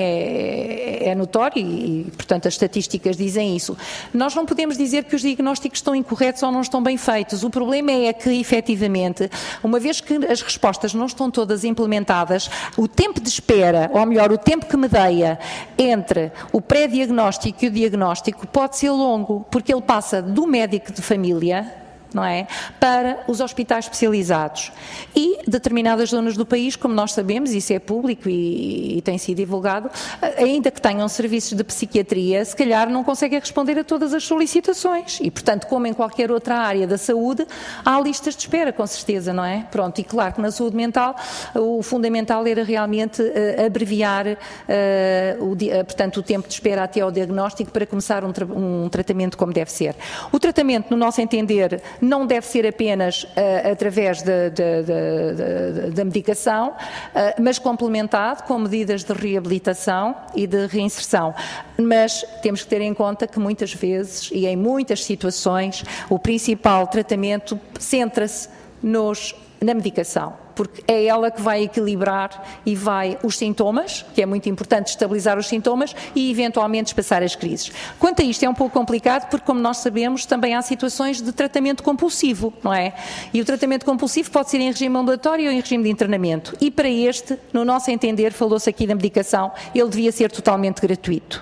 é, é notório e, e, portanto, as estatísticas dizem isso. Nós não podemos dizer que os diagnósticos estão incorretos ou não estão bem feitos. O problema é que, efetivamente, uma vez que as respostas não estão todas implementadas, o tempo de espera, ou melhor, o tempo que medeia entre o pré-diagnóstico e o diagnóstico pode ser longo, porque ele passa do médico de família, não é, para os hospitais especializados. E determinadas zonas do país, como nós sabemos, isso é público e, e tem sido divulgado, ainda que tenham serviços de psiquiatria, se calhar não conseguem responder a todas as solicitações. E, portanto, como em qualquer outra área da saúde, há listas de espera, com certeza, não é? Pronto, e claro que na saúde mental o fundamental era realmente uh, abreviar uh, o, uh, portanto, o tempo de espera até ao diagnóstico para começar um, tra um tratamento como deve ser. O tratamento, no nosso entender, não deve ser apenas uh, através de, de, de, de, da medicação, uh, mas complementado com medidas de reabilitação e de reinserção. Mas temos que ter em conta que muitas vezes e em muitas situações o principal tratamento centra-se nos na medicação, porque é ela que vai equilibrar e vai os sintomas, que é muito importante estabilizar os sintomas e eventualmente espaçar as crises. Quanto a isto é um pouco complicado porque, como nós sabemos, também há situações de tratamento compulsivo, não é? E o tratamento compulsivo pode ser em regime ambulatório ou em regime de internamento. E para este, no nosso entender, falou-se aqui da medicação, ele devia ser totalmente gratuito.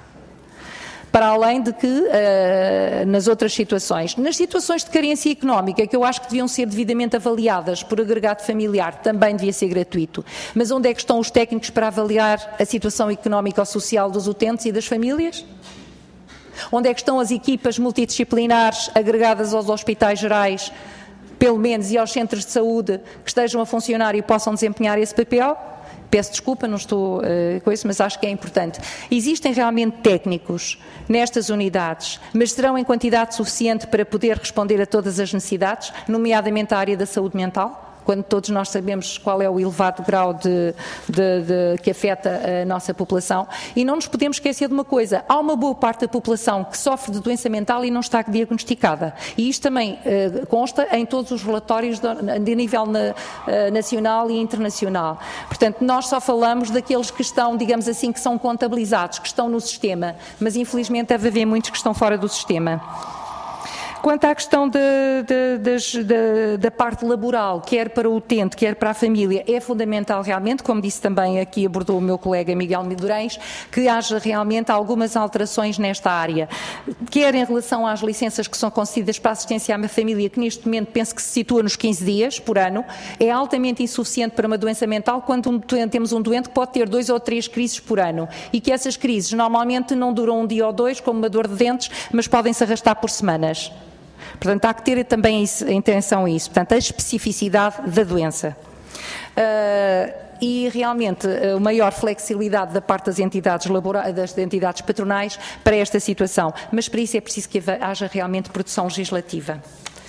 Para além de que, uh, nas outras situações, nas situações de carência económica, que eu acho que deviam ser devidamente avaliadas por agregado familiar, também devia ser gratuito. Mas onde é que estão os técnicos para avaliar a situação económica ou social dos utentes e das famílias? Onde é que estão as equipas multidisciplinares agregadas aos hospitais gerais, pelo menos, e aos centros de saúde que estejam a funcionar e possam desempenhar esse papel? peço desculpa, não estou uh, com isso, mas acho que é importante. Existem realmente técnicos nestas unidades, mas serão em quantidade suficiente para poder responder a todas as necessidades, nomeadamente a área da saúde mental? Quando todos nós sabemos qual é o elevado grau de, de, de, que afeta a nossa população. E não nos podemos esquecer de uma coisa, há uma boa parte da população que sofre de doença mental e não está diagnosticada. E isto também uh, consta em todos os relatórios de, de nível na, uh, nacional e internacional. Portanto, nós só falamos daqueles que estão, digamos assim, que são contabilizados, que estão no sistema, mas infelizmente deve haver muitos que estão fora do sistema. Quanto à questão de, de, de, de, da parte laboral, quer para o utente, quer para a família, é fundamental realmente, como disse também aqui, abordou o meu colega Miguel Midurães, que haja realmente algumas alterações nesta área, quer em relação às licenças que são concedidas para a assistência à família, que neste momento penso que se situa nos quinze dias por ano, é altamente insuficiente para uma doença mental quando um, temos um doente que pode ter dois ou três crises por ano e que essas crises normalmente não duram um dia ou dois, como uma dor de dentes, mas podem se arrastar por semanas. Portanto, há que ter também isso, atenção a isso, portanto, a especificidade da doença. Uh, e realmente a maior flexibilidade da parte das entidades, labora- das entidades patronais para esta situação, mas para isso é preciso que haja realmente produção legislativa.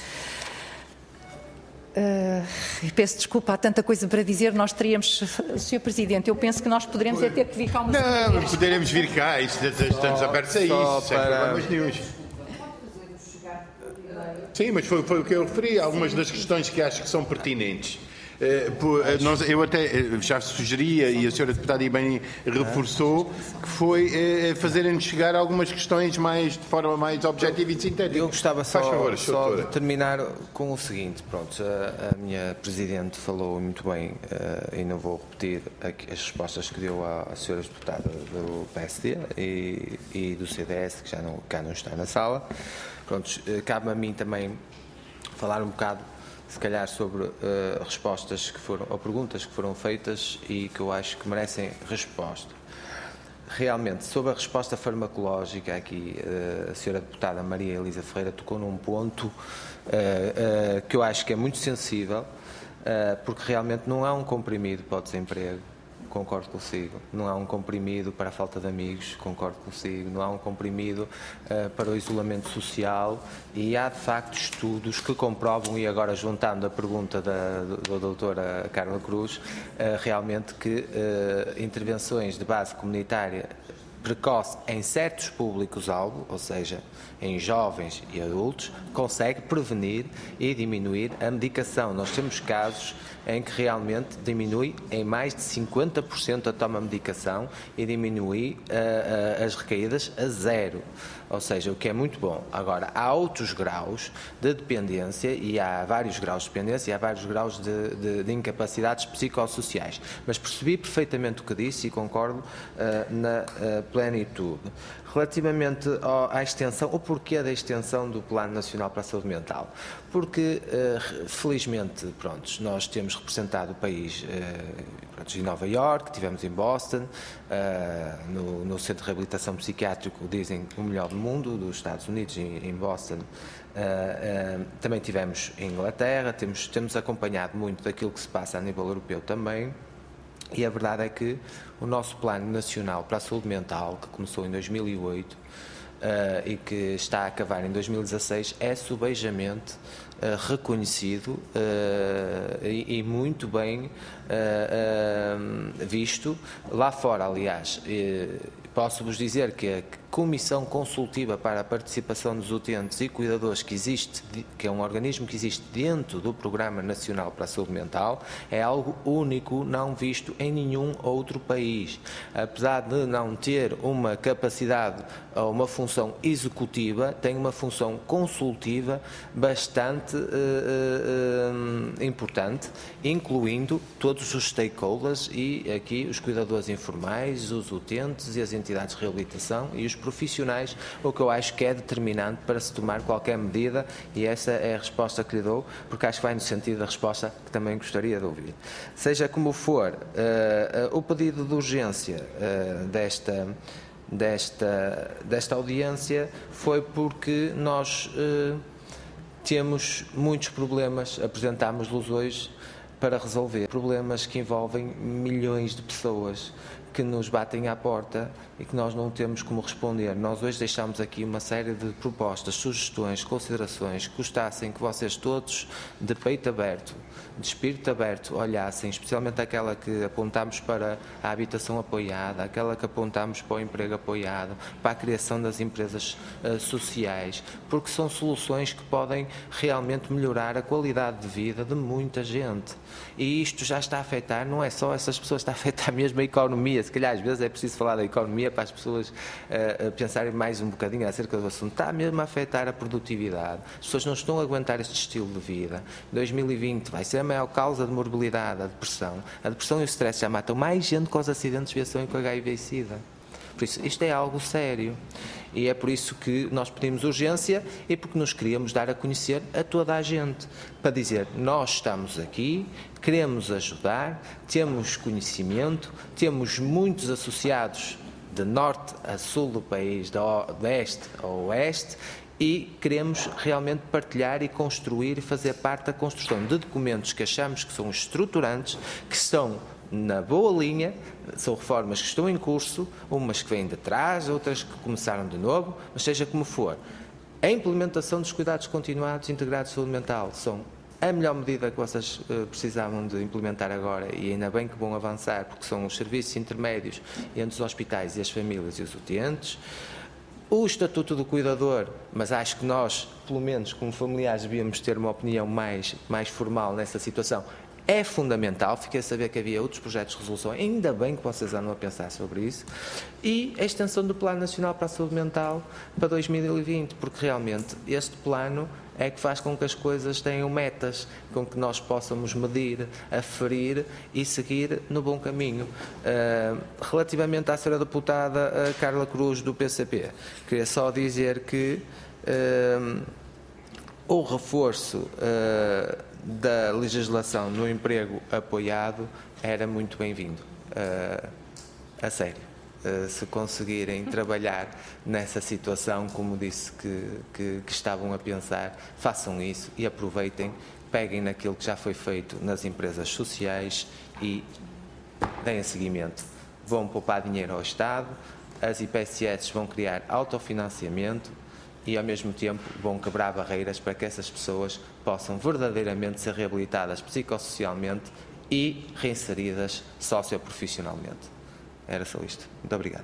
Uh, peço desculpa, há tanta coisa para dizer, nós teríamos, senhor Presidente, eu penso que nós poderemos é ter que vir cá uma Não, poderemos vir cá, isto, estamos abertos a isso, sem problemas nenhuns. Sim, mas foi, foi o que eu referi, algumas das questões que acho que são pertinentes. Uh, por, uh, nós, eu até uh, já sugeria, e a senhora deputada e bem reforçou, que foi uh, fazerem-nos chegar algumas questões mais, de forma mais objetiva e sintética. Eu gostava só, Faz favor, só de terminar com o seguinte, pronto, a, a minha Presidente falou muito bem, uh, e não vou repetir aqui as respostas que deu à, à senhora deputada do P S D e, e do C D S, que já não, cá não está na sala. Pronto, cabe-me a mim também falar um bocado, se calhar, sobre uh, respostas que foram, ou perguntas que foram feitas e que eu acho que merecem resposta. Realmente, sobre a resposta farmacológica, aqui uh, a senhora deputada Maria Elisa Ferreira tocou num ponto uh, uh, que eu acho que é muito sensível, uh, porque realmente não há um comprimido para o desemprego. Concordo consigo. Não há um comprimido para a falta de amigos, concordo consigo. Não há um comprimido uh, para o isolamento social e há, de facto, estudos que comprovam, e agora juntando a pergunta da, da doutora Carla Cruz, uh, realmente que uh, intervenções de base comunitária precoce em certos públicos-alvo, ou seja, em jovens e adultos, consegue prevenir e diminuir a medicação. Nós temos casos em que realmente diminui em mais de cinquenta por cento a toma de medicação e diminui uh, uh, as recaídas a zero. Ou seja, o que é muito bom. Agora, há outros graus de dependência e há vários graus de dependência e há vários graus de, de, de incapacidades psicossociais. Mas percebi perfeitamente o que disse e concordo uh, na uh, plenitude. Relativamente ao, à extensão, o porquê da extensão do Plano Nacional para a Saúde Mental? Porque, uh, felizmente, pronto, nós temos representado o país uh, pronto, em Nova Iorque, tivemos em Boston, uh, no, no Centro de Reabilitação Psiquiátrico, dizem o melhor do mundo, dos Estados Unidos, em, em Boston. Uh, uh, também tivemos em Inglaterra, temos, temos acompanhado muito daquilo que se passa a nível europeu também. E a verdade é que o nosso Plano Nacional para a Saúde Mental, que começou em dois mil e oito uh, e que está a acabar em dois mil e dezasseis, é subejamente uh, reconhecido uh, e, e muito bem uh, uh, visto lá fora, aliás. Uh, Posso-vos dizer que a Comissão Consultiva para a Participação dos Utentes e Cuidadores, que existe, que é um organismo que existe dentro do Programa Nacional para a Saúde Mental, é algo único, não visto em nenhum outro país. Apesar de não ter uma capacidade ou uma função executiva, tem uma função consultiva bastante uh, uh, importante, incluindo todos os stakeholders e aqui os cuidadores informais, os utentes e as entidades entidades de reabilitação e os profissionais, o que eu acho que é determinante para se tomar qualquer medida, e essa é a resposta que lhe dou, porque acho que vai no sentido da resposta que também gostaria de ouvir. Seja como for, uh, uh, o pedido de urgência uh, desta, desta, desta audiência foi porque nós uh, temos muitos problemas, apresentámos-los hoje, para resolver problemas que envolvem milhões de pessoas que nos batem à porta e que nós não temos como responder. Nós hoje deixamos aqui uma série de propostas, sugestões, considerações que gostassem que vocês todos, de peito aberto, de espírito aberto, olhassem, especialmente aquela que apontámos para a habitação apoiada, aquela que apontámos para o emprego apoiado, para a criação das empresas uh, sociais, porque são soluções que podem realmente melhorar a qualidade de vida de muita gente. E isto já está a afetar, não é só essas pessoas, está a afetar mesmo a economia. Se calhar às vezes é preciso falar da economia para as pessoas uh, pensarem mais um bocadinho acerca do assunto. Está mesmo a afetar a produtividade. As pessoas não estão a aguentar este estilo de vida. dois mil e vinte vai ser a maior causa de morbilidade, a depressão. A depressão e o stress já matam mais gente com os acidentes de viação e com H I V e SIDA. Por isso, isto é algo sério. E é por isso que nós pedimos urgência e porque nos queríamos dar a conhecer a toda a gente. Para dizer, nós estamos aqui, queremos ajudar, temos conhecimento, temos muitos associados de norte a sul do país, de este a oeste, e queremos realmente partilhar e construir e fazer parte da construção de documentos que achamos que são estruturantes, que estão na boa linha, são reformas que estão em curso, umas que vêm de trás, outras que começaram de novo, mas seja como for. A implementação dos cuidados continuados integrados de saúde mental são a melhor medida que vocês uh, precisavam de implementar agora, e ainda bem que vão avançar, porque são os serviços intermédios entre os hospitais e as famílias e os utentes. O Estatuto do Cuidador, mas acho que nós, pelo menos como familiares, devíamos ter uma opinião mais, mais formal nessa situação. É fundamental, fiquei a saber que havia outros projetos de resolução, ainda bem que vocês andam a pensar sobre isso, e a extensão do Plano Nacional para a Saúde Mental para dois mil e vinte, porque realmente este plano é que faz com que as coisas tenham metas, com que nós possamos medir, aferir e seguir no bom caminho. Uh, relativamente à senhora deputada uh, Carla Cruz, do P C P, queria só dizer que uh, o reforço uh, da legislação no emprego apoiado era muito bem-vindo. Uh, a sério. Uh, se conseguirem trabalhar nessa situação, como disse que, que, que estavam a pensar, façam isso e aproveitem, peguem naquilo que já foi feito nas empresas sociais e deem seguimento. Vão poupar dinheiro ao Estado, as I P S S vão criar autofinanciamento e, ao mesmo tempo, vão quebrar barreiras para que essas pessoas possam verdadeiramente ser reabilitadas psicossocialmente e reinseridas socioprofissionalmente. Era só isto. Muito obrigado.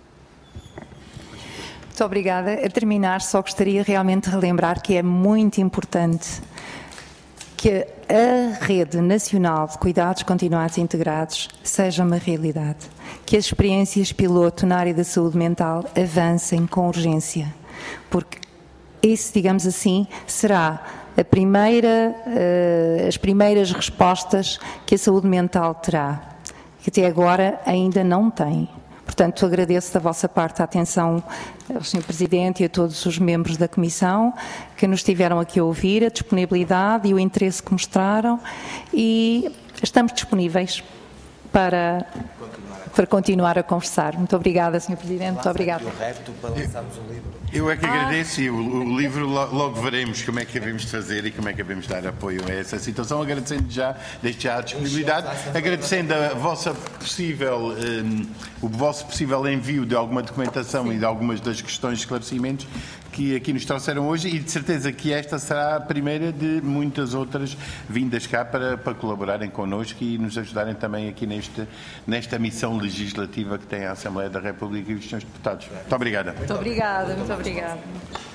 Muito obrigada. A terminar, só gostaria realmente de relembrar que é muito importante que a Rede Nacional de Cuidados Continuados e Integrados seja uma realidade. Que as experiências piloto na área da saúde mental avancem com urgência. Porque isso, digamos assim, será a primeira, uh, as primeiras respostas que a saúde mental terá, que até agora ainda não tem. Portanto, agradeço da vossa parte a atenção ao senhor Presidente e a todos os membros da Comissão que nos estiveram aqui a ouvir, a disponibilidade e o interesse que mostraram, e estamos disponíveis para, para continuar a conversar. Muito obrigada, senhor Presidente. Muito obrigada. Eu é que agradeço, e o, o livro logo veremos como é que devemos fazer e como é que devemos dar apoio a essa situação, agradecendo já, desde já a disponibilidade, agradecendo a vossa possível, um, o vosso possível envio de alguma documentação Sim. e de algumas das questões de esclarecimentos que aqui nos trouxeram hoje, e de certeza que esta será a primeira de muitas outras vindas cá para, para colaborarem connosco e nos ajudarem também aqui neste, nesta missão legislativa que tem a Assembleia da República e os senhores deputados. Muito obrigada. Muito obrigada, muito obrigada.